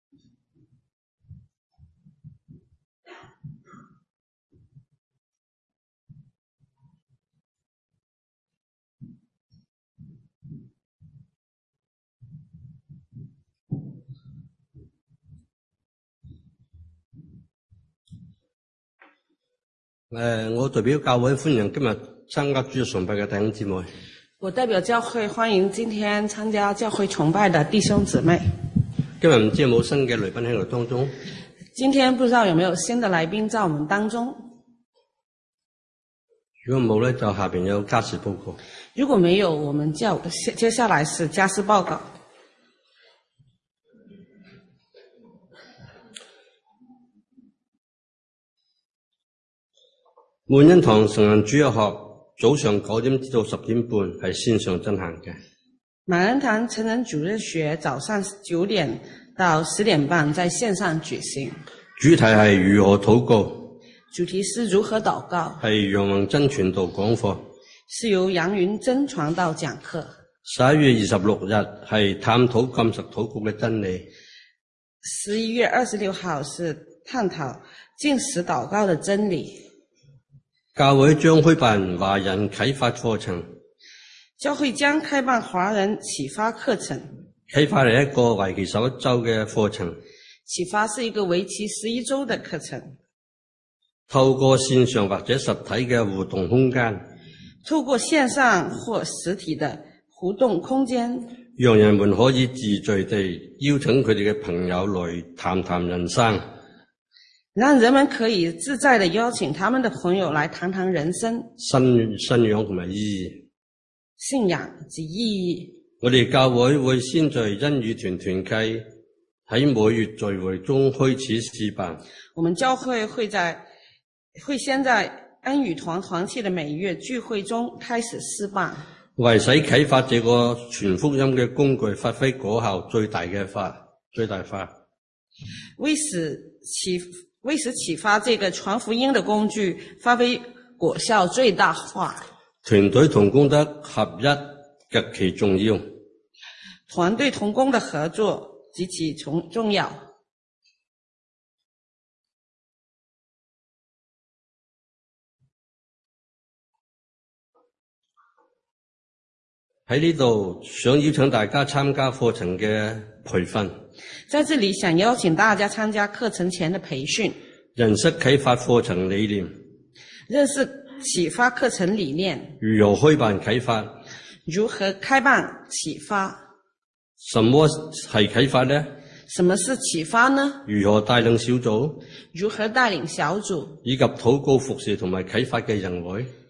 H: 誒，我代表教會歡迎今日參加主日崇拜嘅弟兄姊妹。
G: 我代表教會歡迎今天參加教會崇拜的弟兄姊妹。
H: 今日唔知有冇新嘅來賓喺我當中？
G: 今天不知道有沒有新的來賓在我們當中？
H: 如果冇咧，就下邊有家事報告。
G: 如果沒有，我們就接下來是家事報告。
H: 滿恩堂成人主日學早上九點至到十點半係線上進行嘅。
G: 滿恩堂成人主日學早上九點到十點半在線上舉行。
H: 主題係如何禱告。
G: 主題是如何禱告。
H: 係楊雲珍傳道講課。
G: 是由楊雲珍傳道講課。
H: 十一月二十六日係探討禁食禱告嘅真理。
G: 十一月二十六號是探討禁食禱告的真理。
H: 教會將開辦華人啟發課程。
G: 教會將開辦華人啟發課程。
H: 啟發係一個為期十一周嘅課程。
G: 啟發是一個為期十一周的課程。
H: 透過線上或者實體嘅互動空間。
G: 透過線上或實體的互動空間。
H: 讓人們可以自在地邀請佢哋嘅朋友來談談人生。
G: 讓人們可以自在地邀請他們的朋友來談談人生、
H: 信信仰同埋意義、
G: 信仰及意義。
H: 我哋教會會先在恩語團團契喺每月聚會中開始試辦。
G: 我們教會會在會先在恩語團團契的每月聚會中開始試辦，
H: 為使啟發這個傳福音嘅工具發揮果效最大嘅發最大化，
G: 為使啟為使啟發這個傳福音的工具發揮果效最大化，
H: 團隊同工的合一極其重要。
G: 團隊同工的合作極其重重要。
H: 喺呢度想邀請大家參加課程嘅培訓。
G: 在這裡想邀請大家參加課程前的培訓。
H: 認識啟發課程理念。
G: 認識啟發課程理念。
H: 如何開辦啟發？
G: 如何開辦啟發？
H: 什麼係啟發呢？
G: 什麼是啟發呢？
H: 如何帶領小組？
G: 如何帶領小組？
H: 以及禱告服侍同埋啟發嘅人會。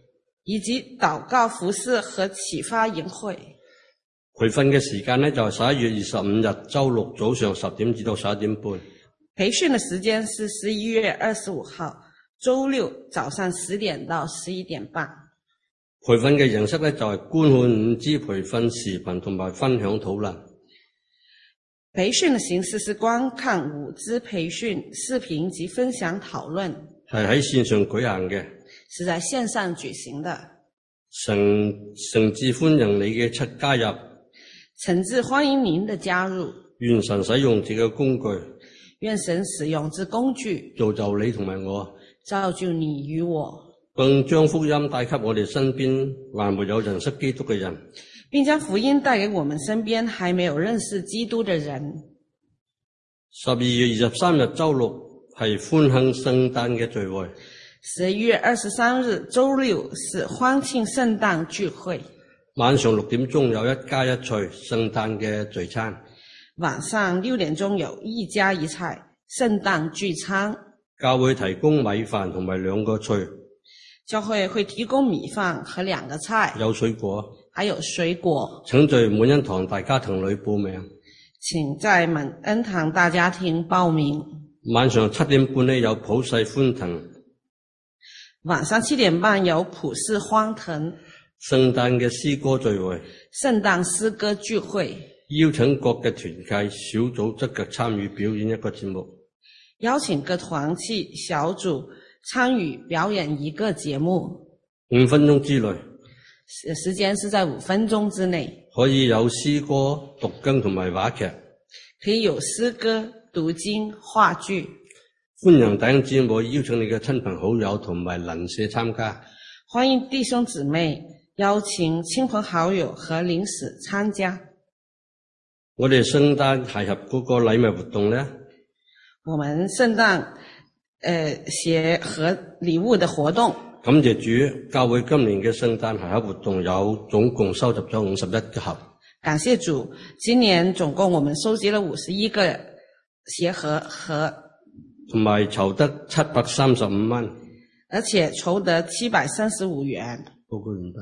G: 以及禱告服事和啟發營會。
H: 培訓嘅時間呢，就係十一月二十五日周六早上十點至到十一點半。
G: 培訓的時間是十一月二十五號周六早上十點到十一點半。
H: 培訓嘅形式呢，就係觀看五支培訓視頻同埋分享討論。
G: 培訓的形式是觀看五支培訓視頻及分享討論，
H: 係喺線上舉行嘅，
G: 是在線上舉行的。
H: 誠誠摯歡迎你嘅出加入，
G: 誠摯歡迎您的加入。
H: 願神使用這個工具，
G: 願神使用這工具
H: 造就你同埋我，
G: 造就你與我，
H: 更將福音帶給我哋身邊還沒有認識基督嘅人，
G: 並將福音帶給我們身邊還沒有認識基督的人。
H: 十二月二十三日周六係歡慶聖誕嘅聚會。
G: 十一月二十三日周六是歡慶聖誕聚會。
H: 晚上六點鐘有一家一菜聖誕嘅聚餐。
G: 晚上六點鐘有一家一菜聖誕聚餐。
H: 教會提供米飯同埋兩個菜。
G: 教會會提供米飯和兩個菜。
H: 有水果。
G: 還有水果。
H: 請在滿恩堂大家庭裏報名。
G: 請在滿恩堂大家庭報名。
H: 晚上七點半呢有普世歡騰。
G: 晚上七點半有普世歡騰。
H: 聖誕嘅詩歌聚會。
G: 聖誕詩歌聚會。
H: 邀請各嘅團契小組積極參與表演一個節目。
G: 邀請各團契小組參與表演一個節目。
H: 五分鐘之內。
G: 時間是在五分鐘之內。
H: 可以有詩歌、讀經同埋話劇。
G: 可以有詩歌、讀經、話劇。
H: 歡迎弟兄姊妹邀請你嘅親朋好友同埋鄰舍參加。
G: 歡迎弟兄姊妹邀請親朋好友和鄰舍參加。
H: 我哋聖誕係合嗰個禮物活動呢，
G: 我們聖誕誒寫和禮物的活動。
H: 感謝主，教會今年嘅聖誕係合活動有總共收集咗五十一個盒。
G: 感謝主，今年總共我們收集了五十一個鞋盒和，
H: 同埋籌得七百三十五蚊，
G: 而且籌得七百三十五元。
H: 報告完畢。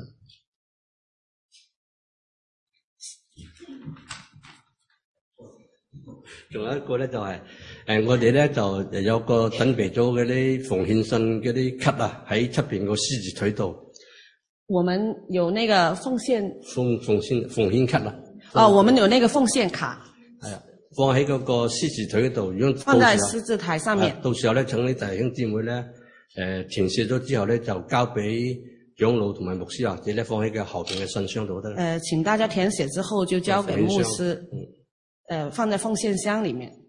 H: 仲有一個咧就係、是、誒、呃，我哋咧就有個準備咗嗰啲奉獻信嗰啲卡啊，喺出邊個獅子腿度。
G: 我們有那個奉獻
H: 奉奉獻奉獻卡啦。
G: 哦，我們有那個奉獻卡。
H: 係啊，放喺嗰個獅子腿度，如果
G: 放在獅子台上面。
H: 到時候咧，請啲弟兄姊妹咧，誒、呃，填寫咗之後咧，就交俾長老同埋牧師，或者咧放喺個後邊嘅信箱度得。誒、
G: 呃，請大家填寫之後就交給牧師。嗯。呃，放在奉獻箱裏面。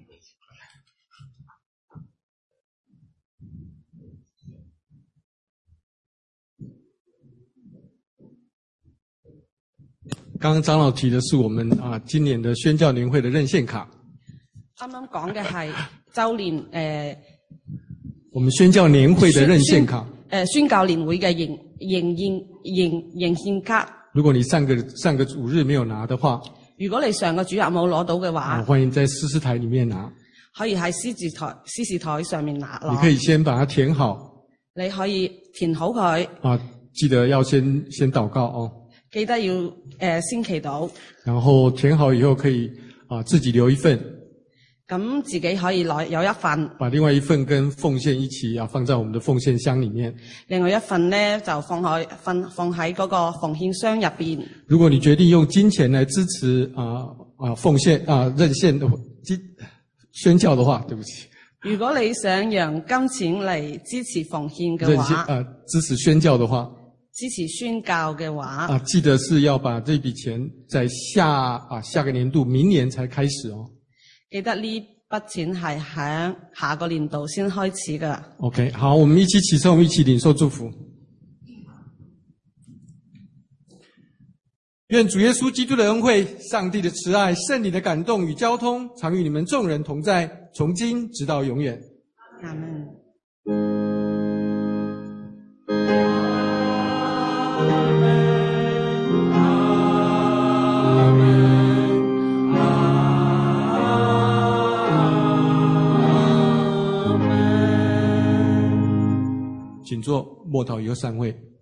D: 剛剛長老提的是我們啊今年的宣教年會的認獻卡。
G: 啱啱講嘅係周年誒、呃，
D: 我們宣教年會的認獻卡。誒、
G: 呃，宣教年會嘅認認認認認獻卡。
D: 如果你上個上個主日沒有拿的話。
G: 如果你上個主日冇攞到嘅話，
D: 啊，歡迎在司事台裏面拿。
G: 可以喺司事台司事台上面拿。
D: 你可以先把它填好。
G: 你可以填好佢。
D: 啊，記得要先先禱告哦。
G: 記得要誒、呃、先祈禱。然
D: 後填好以後可以啊自己留一份。
G: 咁自己可以攞有一份。把
D: 另外一份跟奉獻一起啊放在我們的奉獻箱裏面。
G: 另外一份呢就放喺放放喺嗰個奉獻箱入邊。
D: 如果你決定用金錢來支持啊啊奉獻啊認獻的宣教的話，對不起。
G: 如果你想用金錢嚟支持奉獻嘅話，
D: 啊支持宣教的話，
G: 支持宣教嘅話，
D: 啊記得是要把這筆錢在下啊下個年度明年才開始哦。
G: 記得呢筆錢係喺下個年度先開始㗎。
D: OK， 好，我們一起起身，我們一起領受祝福。願主耶穌基督的恩惠、上帝的慈愛、聖靈的感動與交通，常與你們眾人同在，從今直到永遠。
G: 阿們。
D: 请坐，默祷以后散会。